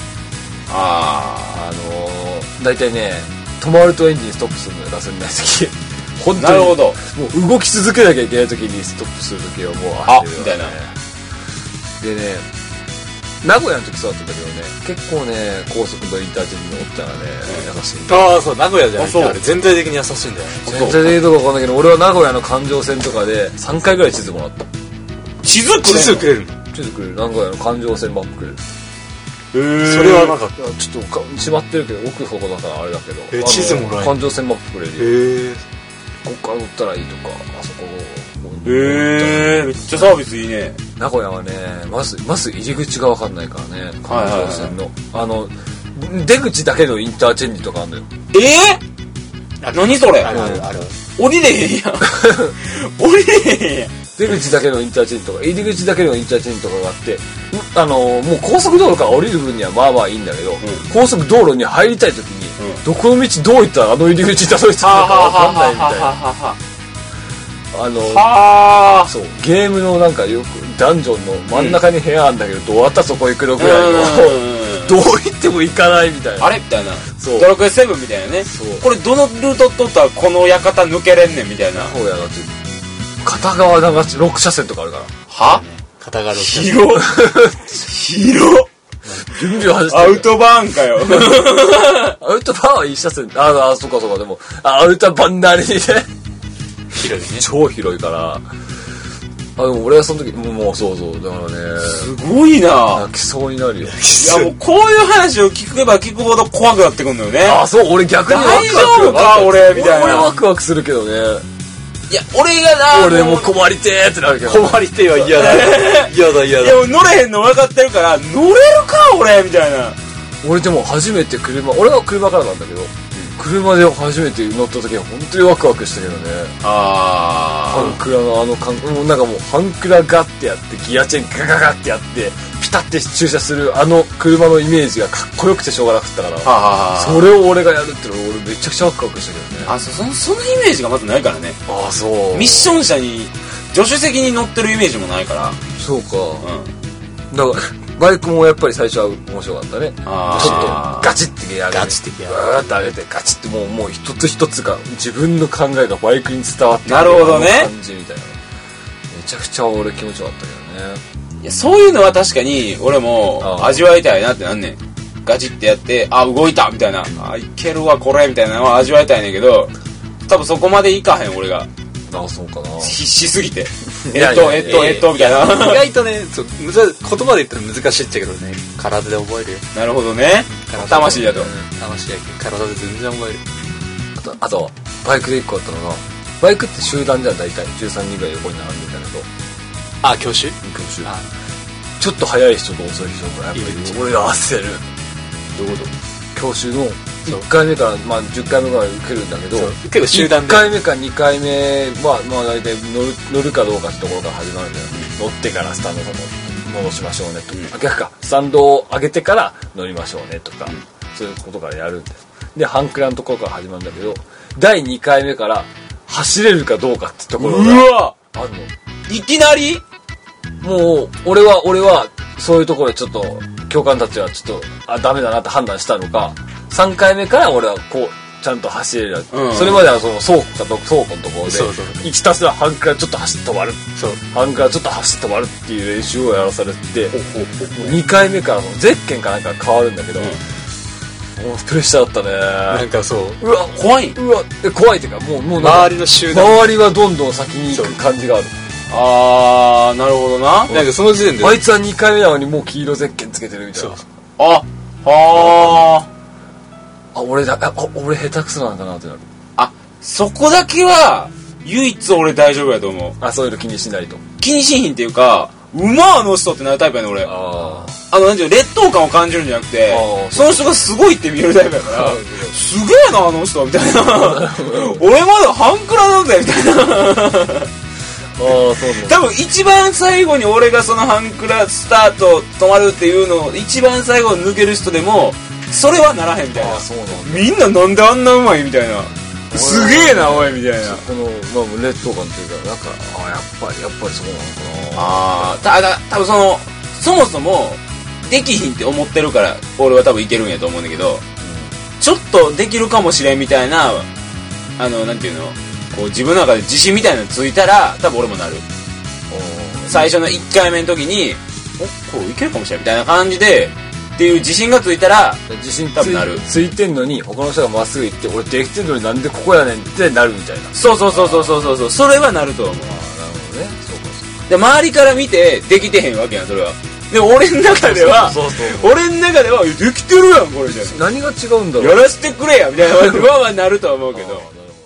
Speaker 2: あ
Speaker 1: ああのー、大体ね止まるとエンジンストップするのよガソリンない時本当に
Speaker 2: なるほど
Speaker 1: もう動き続けなきゃいけない時にストップする時はもう焦るよね
Speaker 2: みたいな
Speaker 1: でね名古屋の時そうだったんだけどね結構ね高速のインターチェンジにおったらね、うん、優しいんだよ。
Speaker 3: ああそう名古屋じゃなくてあれ全体的に優しいんだよね。
Speaker 1: 全体的にどうか分かんないけど俺は名古屋の環状線とかでさんかいぐらい地図もらった。
Speaker 2: 地図
Speaker 3: 地図くれる
Speaker 1: 地図くれる名古屋の環状線マップくれる。
Speaker 3: へえそれはなかった。
Speaker 1: ちょっと閉まってるけど奥底だからあれだけど
Speaker 3: え地図もらえる
Speaker 1: 環状線マップくれるよ。
Speaker 3: へえ
Speaker 1: ここから乗ったらいいとかあそこ
Speaker 2: へえめっちゃサービスいいね。
Speaker 1: 名古屋はねまずまず入り口が分かんないからね環状線の、あの出口だけのインターチェンジとかあるのよ。
Speaker 2: えー、何それ
Speaker 3: あるあるある
Speaker 2: 降りれへんやん降りれへんやん。
Speaker 1: 出口だけのインターチェンジとか入り口だけのインターチェンジとかがあってあのもう高速道路から降りる分にはまあまあいいんだけど、うん、高速道路に入りたい時に、うん、どこの道どういったらあの入り口にたどり着くのか分かんないみたいなあの
Speaker 2: は
Speaker 1: そうゲームのなんかよくダンジョンの真ん中に部屋あるんだけど、うん、どうやったらそこ行くのぐらいのどう行っても行かないみたいな
Speaker 2: あれみたいな
Speaker 1: そう
Speaker 2: ドラクエセブンみたいなねこれどのルート取ったらこの館抜けれんねんみたいな。
Speaker 1: そうやだって片側なんかろく車線とかあるから
Speaker 2: は
Speaker 3: 片側ろく車線
Speaker 2: 広広
Speaker 1: 準備を走って
Speaker 2: アウトバーンかよ
Speaker 1: アウトバーンはいい車線ああそっかそっかでもアウトバーンなりにね
Speaker 3: 広いね
Speaker 1: 超広いからあでも俺はその時もう、もうそうそうだからね
Speaker 2: すごいな
Speaker 1: 泣きそうになるよ。い
Speaker 2: やもうこういう話を聞けば聞くほど怖くなってくるのよね。
Speaker 1: あそう俺逆にワクワク
Speaker 2: 大丈夫か俺みたいな。
Speaker 1: 俺ワクワクするけどね。
Speaker 2: いや俺がな
Speaker 1: 俺も困りてーってなるけど
Speaker 3: 困りてーは嫌だ嫌だ嫌だ。
Speaker 2: いや乗れへんの分かってるから乗れるか俺みたいな。
Speaker 1: 俺でも初めて車俺は車からなんだけど、うん、車で初めて乗った時は本当にワクワクしたけどね。
Speaker 2: あ
Speaker 1: ハンクラのあの感もうなんかもうハンクラガッてやってギアチェンガガガってやってピタって駐車するあの車のイメージがかっこよくてしょうがなかったから、は
Speaker 2: あはあ、
Speaker 1: それを俺がやるってのは俺めちゃくちゃワクワクしたけどね。
Speaker 2: あ そ, そ, そのイメージがまずないからね。
Speaker 1: あそう
Speaker 2: ミッション車に助手席に乗ってるイメージもないから。
Speaker 1: そうか、
Speaker 2: うん、
Speaker 1: だからバイクもやっぱり最初は面白かったね。ちょっとガチッてギア上げて
Speaker 3: ガチッてギア
Speaker 1: ガーッと上げてガチッてもうもう一つ一つが自分の考えがバイクに伝わってくる
Speaker 2: なるほどね
Speaker 1: 感じみたいなめちゃくちゃ俺気持ちよかったけどね。
Speaker 2: いやそういうのは確かに俺も味わいたいなってなんねん。ガチってやってあ動いたみたいな、あいけるわこれみたいなのは味わいたいねんけど、多分そこまでいかへん俺が。
Speaker 1: ああそうかな。
Speaker 2: 必死すぎてえっとえっとえっとみたいな。
Speaker 3: 意外とねそうむず言葉で言ったら難しいっちゃけどね、体で覚えるよ。
Speaker 2: なるほどね。魂だと、うん、
Speaker 3: 魂やけ体で全然覚える。
Speaker 1: あとあとバイクでいっこあったのが、バイクって集団じゃん大体じゅうさんにんぐらい横に並んでんだけど、
Speaker 3: あ教習
Speaker 1: 教習ちょっと速い人と遅い人がやっぱり俺が焦る。
Speaker 2: どういうこ
Speaker 1: と？教習のいっかいめから、まあ、じゅっかいめぐらい受けるんだけど、
Speaker 3: 結構集団で
Speaker 1: いっかいめかにかいめは、まあ、大体乗る、乗るかどうかってところから始まるんだよ。乗ってからスタンドの戻しましょうねとか、うん、逆かスタンドを上げてから乗りましょうねとか、うん、そういうことからやるんです。で半クラのところから始まるんだけど、だいにかいめから走れるかどうかってところがあるの。
Speaker 2: いきなり
Speaker 1: もう俺は俺はそういうところでちょっと教官たちはちょっとあダメだなって判断したのか、さんかいめから俺はこうちゃんと走れる、うんうん、それまではその倉庫かど倉庫のところで
Speaker 3: そうそうそう
Speaker 1: ひたすら半クラちょっと走って止まる、そう半クラちょっと走って止まるっていう練習をやらされて、にかいめからそのゼッケンかなんか変わるんだけど、うん、もうプレッシャーだったね。
Speaker 3: なんかそう
Speaker 2: うわ怖いう
Speaker 1: わ怖いっていうかもうもう
Speaker 3: 周りの集団
Speaker 1: 周りはどんどん先に行く感じがある。
Speaker 2: あーなるほどな。
Speaker 3: なんかその時点で
Speaker 1: あいつはにかいめなのにもう黄色ゼッケンつけてるみたいな。
Speaker 2: あはー
Speaker 1: あ俺だあ俺下手くそなんだなってなる。
Speaker 2: あそこだけは唯一俺大丈夫やと思う。
Speaker 1: あそういうの気にしないと。
Speaker 2: 気にしひんっていうか、うまあの人ってなるタイプやね俺。ああのなんていう劣等感を感じるんじゃなくて、その人がすごいって見えるタイプやからすげえなあの人みたいな俺まだ半クラなんだよみたいなあそう多分一番最後に俺がその半クラスタート止まるっていうのを一番最後に抜ける人でもそれはならへんみたいな。あそうなんだ。みんななんであんなうまいみたいな、すげえなおいみたいな、
Speaker 1: この、まあ、劣等感っていうかなんかあやっぱりやっぱりそうなのかな。
Speaker 2: ああただ多分そのそもそもできひんって思ってるから俺は多分いけるんやと思うんだけど、うん、ちょっとできるかもしれんみたいなあのなんていうのこう自分の中で自信みたいなのついたら多分俺もなる。最初のいっかいめの時におこういけるかもしれんみたいな感じでっていう自信がついたら
Speaker 1: 自信多分なる。ついてんのに他の人がまっすぐ行って俺できてんのになんでここやねんってなるみたいな。
Speaker 2: そうそうそうそうそうそうそれはなると思う。ああなるほどね。そうかそうで周りから見てできてへんわけやんそれは。でも俺の中ではそうそうそう俺の中ではできてるやんこれじゃ
Speaker 1: 何が違うんだろう
Speaker 2: やらせてくれやみたいなのはなるとは思うけど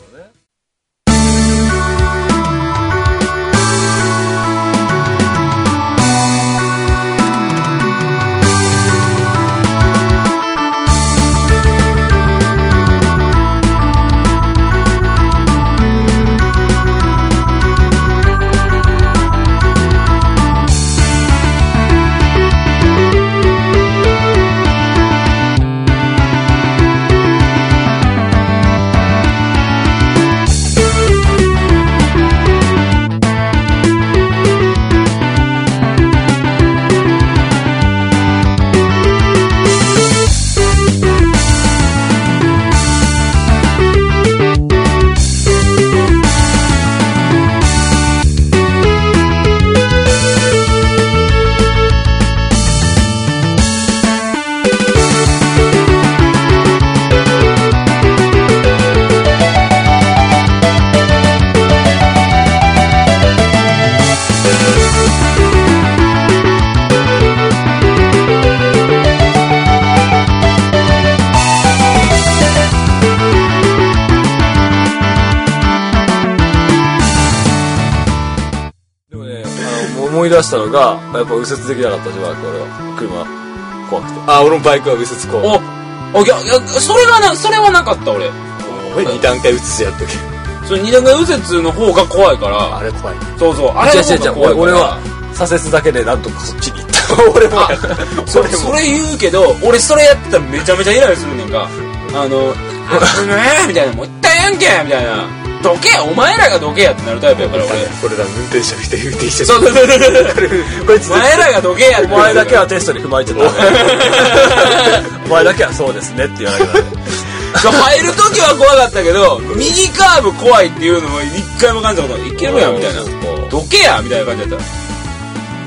Speaker 1: 思い出したのがやっぱ右折できなかったしばらく俺は車怖くて。
Speaker 3: あ俺もバイクは右折怖い。
Speaker 2: おいやいやそれがなそれはなかった俺。
Speaker 3: 俺に段階右折やったけ
Speaker 2: どそれに段階右折の方が怖いから
Speaker 3: あれ怖い。
Speaker 2: そうそうあれの方が怖いから
Speaker 1: 俺は左折だけでなんとかそっちに行った
Speaker 3: 俺もやった
Speaker 2: それそれ言うけど俺それやってたらめちゃめちゃイライラするねんかあのえーみたいなもう言ったやんけみたいなどけやお前らがどけやってなるタイプやから俺
Speaker 3: 俺ら運転者みたいに運転して
Speaker 2: そうそうそうそうこいつお前らがどけやって
Speaker 1: お前だけはテストに踏まえちゃったお前だけはそうですねって言わなきゃダメ
Speaker 2: 入る時は怖かったけど右カーブ怖いっていうのも一回も感じたことないいけるやんみたいなどけやみたいな感じだった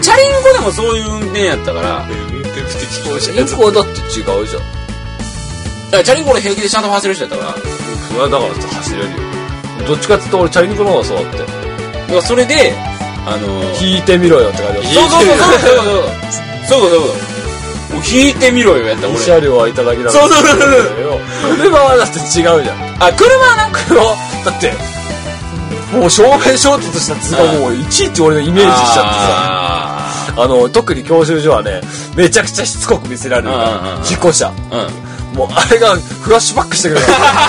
Speaker 2: チャリンコでもそういう運転やったから。
Speaker 3: 運転不適合
Speaker 1: チャリンコはだって違うじゃん。
Speaker 2: だからチャリンコ俺平気でちゃんと走る人やったから。
Speaker 1: それはだから走れるよ。どっちかって言うと俺チャリンコの方がそうだって。だ
Speaker 2: からそれで、あのー、
Speaker 1: 引いてみろよって書いてある。
Speaker 2: そうそうそうそうそうそうそうそうそうもう引いてみろよやった俺。
Speaker 1: 慰謝料はいただきだ
Speaker 2: そうそうそうそう
Speaker 1: 車はだって違うじゃん。
Speaker 2: あ、車はなんか
Speaker 1: だってもう正面衝突した図がもういちいち俺のイメージしちゃってさ、あの特に教習所はねめちゃくちゃしつこく見せられるから事故車、うん、もうあれがフラッシュバックしてくる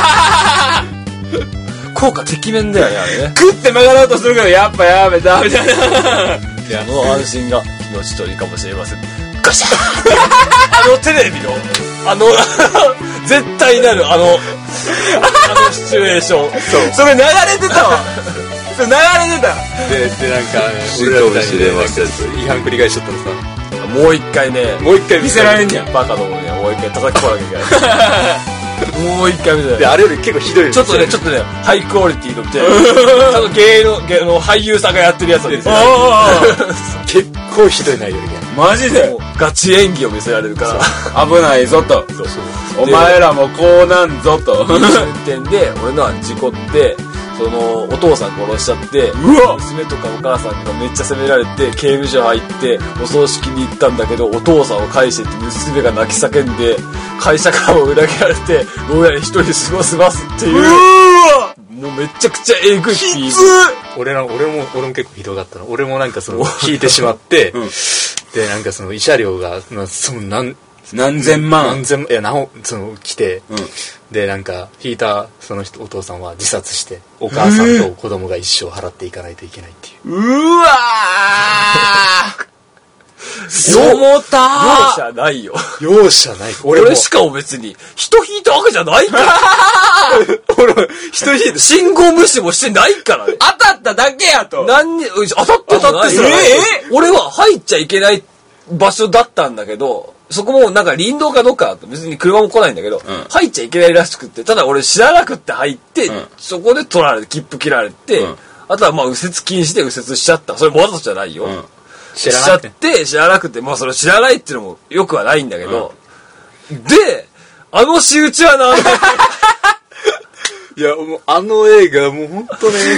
Speaker 1: 効果てきめんだよねあれね。
Speaker 2: グッて曲がろうとするけどやっぱやめたみたいな。
Speaker 1: いやもう安心が命取りかもしれません。ガシャッあのテレビのあの絶対なるあのあのシチュエーション。
Speaker 2: そうそれ流れてたわ。それ流れてた
Speaker 3: ででなんか俺らみたいにね違反繰り返しちゃったらさ、
Speaker 1: もう一回ね
Speaker 3: もう一回
Speaker 2: 見せられんじゃん。
Speaker 1: バカどもねもう一回叩きこなきゃいけないもう一回見せられる。
Speaker 3: であれより結構ひどい
Speaker 1: ちょっとねちょっとねハイクオリティのみたいなちゃんと芸能芸能俳優さんがやってるやつですよ。
Speaker 3: 結構ひどい内容で
Speaker 2: マジで
Speaker 1: ガチ演技を見せられるから
Speaker 2: 危ないぞと。そうそうお前らもこうなんぞと。
Speaker 1: 運転で俺のは事故ってそのお父さん殺しちゃって娘とかお母さんがめっちゃ責められて刑務所入ってお葬式に行ったんだけどお父さんを返してって娘が泣き叫んで会社からも裏切られて牢屋に一人で過ごせますっていう。うわもうめちゃくちゃえぐい
Speaker 2: きつ
Speaker 3: 俺ら俺も俺も結構ひどかったの。俺もなんかその引いてしまって、うん、でなんかその慰謝料がその何
Speaker 2: 何千万
Speaker 3: 何千万いや何その来て、うん、でなんか引いたその人お父さんは自殺してお母さんと子供が一生払っていかないといけないっていう。
Speaker 2: うわー重たー。
Speaker 1: 容赦ないよ。
Speaker 3: 容赦ない。
Speaker 1: 俺も俺しかも別に人引いたわけじゃないから
Speaker 3: 俺人引いて
Speaker 1: 信号無視もしてないからね。
Speaker 2: 当たっただけやと。
Speaker 1: 何に当たってたってすら、えー、俺は入っちゃいけない場所だったんだけどそこもなんか林道かどっか別に車も来ないんだけど、うん、入っちゃいけないらしくって、ただ俺知らなくって入って、うん、そこで取られて切符切られて、うん、あとはまあ右折禁止で右折しちゃった。それわざとじゃないよ、うん、しちゃって知らなくて、まあそれ知らないっていうのもよくはないんだけど、うん、であの仕打ちはなんだ
Speaker 3: いやもうあの映画もうほんとね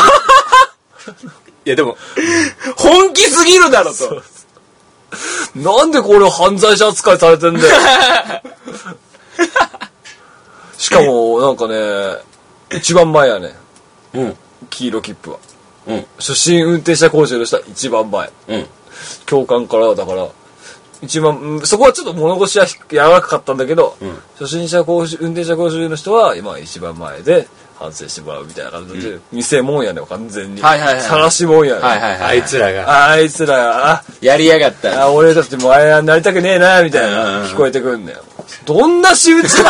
Speaker 3: いやでも
Speaker 2: 本気すぎるだろと。
Speaker 1: なんでこれ犯罪者扱いされてんだよしかもなんかね一番前やね、うん、黄色切符は、うん、初心運転者講習の人は一番前、うん、教官からだから一番そこはちょっと物腰は柔らかかったんだけど、うん、初心者講習運転者講習の人は今一番前で反省してもらうみたいな感じで、うん、見せもんやね完全に、はいはいはい、晒しもんやね、
Speaker 3: はいはいはい、あいつらが
Speaker 1: あいつらあ
Speaker 2: やりやがった
Speaker 1: あ俺だってもうあれなりたくねえなみたいな聞こえてくるんだよ。どんな仕打ちだ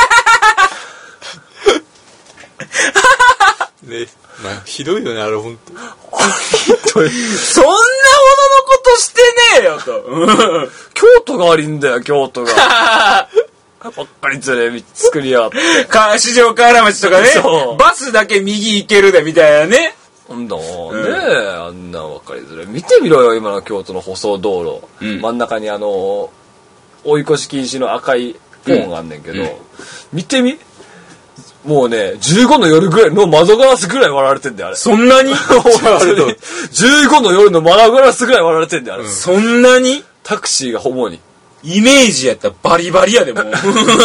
Speaker 3: ね、まあひどいよねあれ本当。ひ
Speaker 2: どい。そんなほどのことしてねえよと。
Speaker 1: 京都が悪いんだよ京都が。ばっかり連れ作りやがって。
Speaker 2: か四条河原町とかね。バスだけ右行けるでみたいなね。
Speaker 1: なんだもんね、うん、あんなばっかり連れ見てみろよ今の京都の舗装道路、うん、真ん中にあの追い越し禁止の赤いポーンがあんねんけど、うんうん、見てみもうねじゅうごの夜ぐらいの窓ガラスぐらい割られてんだよあれ。
Speaker 2: そんなに
Speaker 1: じゅうごの夜の窓ガラスぐらい割られてんだよあれ、うん、
Speaker 2: そんなに
Speaker 1: タクシーがほぼに
Speaker 2: イメージやったらバリバリやでもう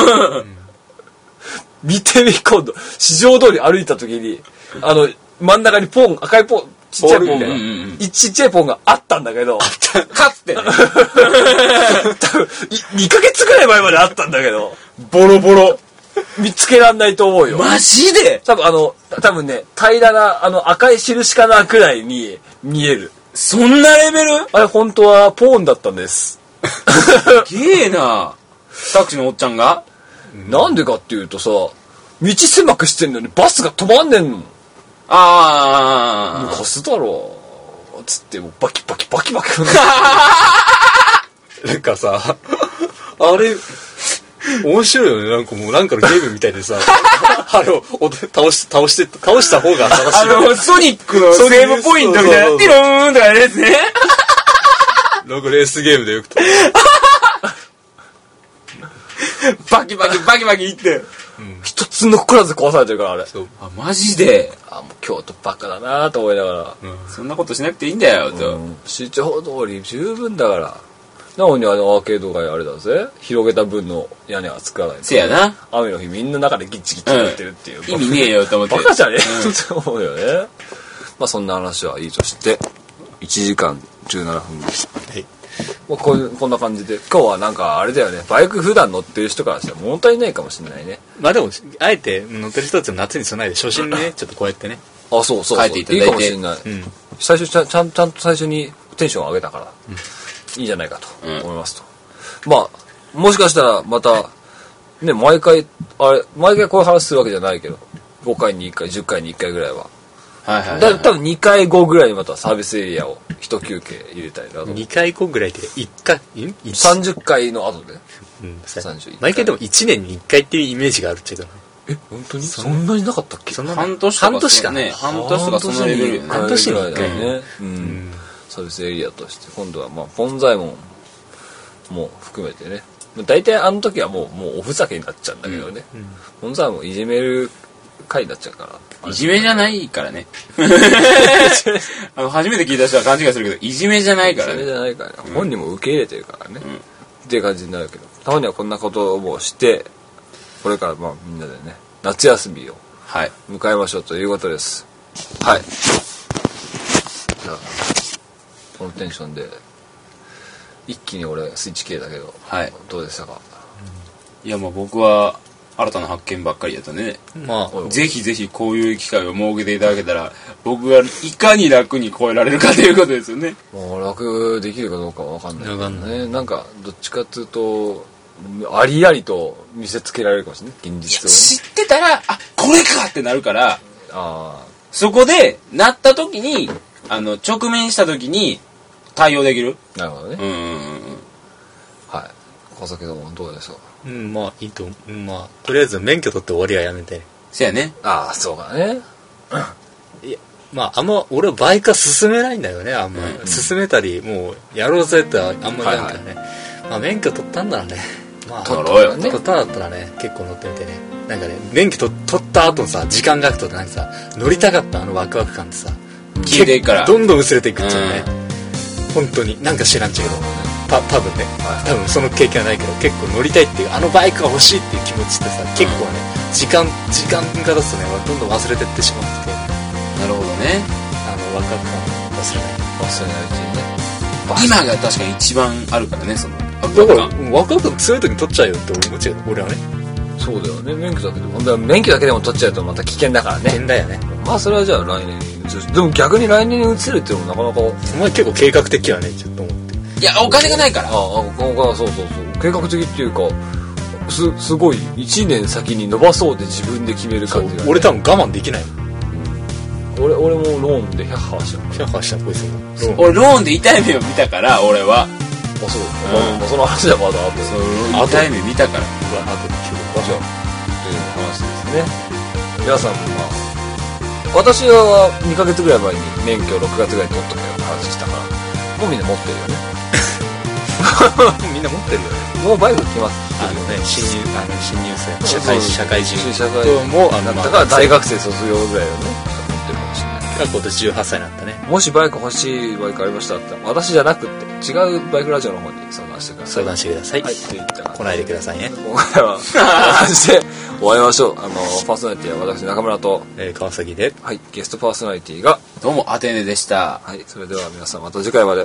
Speaker 1: 見てみ今度四条通り歩いた時にあの真ん中にポン赤いポンちっちゃいポンが、うんうん、ちっちゃいポンがあったんだけど
Speaker 2: かつてね
Speaker 1: 多分にかげつぐらい前まであったんだけど
Speaker 2: ボロボロ
Speaker 1: 見つけらんないと思うよ。
Speaker 2: マジで
Speaker 1: 多分あの多分ね平らなあの赤い印かなくらいに見える。
Speaker 2: そんなレベル？
Speaker 1: あれ本当はポーンだったんです。
Speaker 2: すげえな。タクシーのおっちゃんが
Speaker 1: なんでかっていうとさ道狭くしてんのにバスが止まんねんの。
Speaker 2: ああ
Speaker 1: 貸すだろうつってもうバキバキバキバキ
Speaker 3: なんかさあれ面白いよね。なんかもうなんかのゲームみたいでさあれを倒し倒して倒した方が正しい。
Speaker 2: あのソニックのセーブポイントみたいなティローンとかやるやつね
Speaker 3: なんかレースゲームでよくと
Speaker 2: バキバキバキバキいって、
Speaker 1: うん、一つ残らず壊されてるからあれ。
Speaker 2: そうあマジで
Speaker 1: あもう京都バカだなと思いながら、
Speaker 2: うん、そんなことしなくていいんだよと、
Speaker 1: うん、市長通り十分だからなのにあのアーケード街あれだぜ広げた分の屋根は作らない
Speaker 2: せやな
Speaker 1: 雨の日みんな中でギッチギッチやってるっていう、
Speaker 2: うん、意味ねえよと思って
Speaker 1: バカじゃねえ、うん、と思うよね。まあそんな話はいいとしていちじかんじゅうななふんです、はい、まあ、こ, こんな感じで今日はなんかあれだよねバイク普段乗ってる人からしたら物足りないかもしれないね。
Speaker 3: まあでもあえて乗ってる人たちの夏に備えて初心にねちょっとこうやってね
Speaker 1: あそうそうそう
Speaker 2: 書いていただいて
Speaker 1: いいかもしれない、うん、最初ちゃんちゃんちゃんと最初にテンションを上げたから、うん、いいじゃないかと思いますと、うん、まあもしかしたらまたね毎回あれ毎回こういう話するわけじゃないけどごかいにいっかいじゅっかいにいっかいぐらいは
Speaker 2: はいはいはいはい、
Speaker 1: だ多分にかいごぐらいにまたサービスエリアを一休憩入れたいなと。
Speaker 3: にかいごぐらいでいっかい
Speaker 1: さんじゅっかいの後で、
Speaker 3: うん、さんじゅういっかい毎回でもいちねんにいっかいっていうイメージがあるっちゃけど
Speaker 1: え本当にそんなになかったっけ。
Speaker 2: そんな半年とか半年かね半年とかそのレベルよね
Speaker 1: 半年にいっかいね、うんうん、サービスエリアとして今度はまあポンザイモンも含めてね大体あの時はもうもうおふざけになっちゃうんだけどね、うんうん、ポンザイモンいじめる回になっちゃうから
Speaker 2: いじめじゃないからねあの初めて聞いた人は勘違いするけどいじめじゃないからね
Speaker 1: いじめじゃないから、ねうん、本人も受け入れてるからね、うん、っていう感じになるけどたまにはこんなことをしてこれからまあみんなでね夏休みを迎えましょうということです。はい、はい、じゃあこのテンションで一気に俺スイッチ切れたけど、はい、どうでしたか。
Speaker 2: いやまあ僕は新たな発見ばっかりだったね。まあぜひぜひこういう機会を設けていただけたら僕がいかに楽に超えられるかということですよね。
Speaker 1: もう楽できるかどうかは分かんないけどね。なんかどっちかっていうとありありと見せつけられるかもしれない現実を、ね、
Speaker 2: 知ってたらあこれかってなるからあそこでなった時にあの直面した時に対応できる。
Speaker 1: なるほどね。うんうんうん。はい。小崎どもどうでしょう。
Speaker 3: うんまあいいとまあとりあえず免許取って終わりはやめて。
Speaker 2: そうやね。
Speaker 1: ああそうかね。
Speaker 3: いやまああんま俺はバイクは進めないんだよねあんま、うん、進めたりもうやろうぜってあんまりなんかね、はいはい、まあ免許取ったんだらねまあ
Speaker 2: 取ろうよね。
Speaker 3: 取ったんだったらね結構乗ってみてねなんかね免許取った後のさ時間が空くとなんかさ乗りたかったあのワクワク感ってさ
Speaker 2: 消えていくから
Speaker 3: どんどん薄れていくっちゃうね、うん、本当になんか知らんちゃうけどた多分ね、はい、多分その経験はないけど結構乗りたいっていうあのバイクが欲しいっていう気持ちってさ、うん、結構ね時間時間が経つとねどんどん忘れてってしまって
Speaker 2: なるほどね
Speaker 3: あのワクワク感忘れない
Speaker 1: 忘れないう
Speaker 2: ちにね今が確かに一番あるからねその
Speaker 3: ワクワク感ワクワク感強い時に取っちゃうよって思っちゃう俺はね
Speaker 1: そうだよね免許だけでも免許だけでも取っちゃうとまた危険だからね
Speaker 3: 危険だよね
Speaker 1: まあそれはじゃあ来年に移るでも逆に来年に移るっていうのもなかなか
Speaker 3: お前結構計画的はねちょっと思って
Speaker 2: いやお金がないからああ
Speaker 1: そうそうそう計画的っていうかすすごいいちねん先に伸ばそうで自分で決める感じが、ね、
Speaker 3: 俺多分我慢できないもん、
Speaker 1: うん、俺俺もローンでヒャッハーしちゃう
Speaker 3: ヒャッハーしちゃうこいつも
Speaker 2: 俺ローンで痛い目を見たから俺は
Speaker 1: あそう、うんまあ、その話はまだあと
Speaker 2: そう痛い目見たから
Speaker 1: あと今日じゃという話ですね。皆さんもまあ私はにかげつぐらい前に免許ろくがつぐらいに取っとけよって話したからもうみんな持ってるよね
Speaker 3: みんな持ってるよね
Speaker 1: もうバイク来ます
Speaker 3: あのね新入あの新入生社会社会人
Speaker 1: 社会人もあのだから大学生卒業ぐらいをね持ってるかもしれない
Speaker 3: けど今年じゅうはっさいになったね
Speaker 1: もしバイク欲しいバイクありましたって私じゃなくって違うバイクラジオの方に相談してください
Speaker 3: 相談してくださいはい
Speaker 1: といった
Speaker 3: 来ないでくださいね
Speaker 1: 今回はそして終わりましょうあのパーソナリティは私中村と、
Speaker 3: えー、川崎で
Speaker 1: はいゲストパーソナリティが
Speaker 2: どうもアテネでした
Speaker 1: はいそれでは皆さんまた次回まで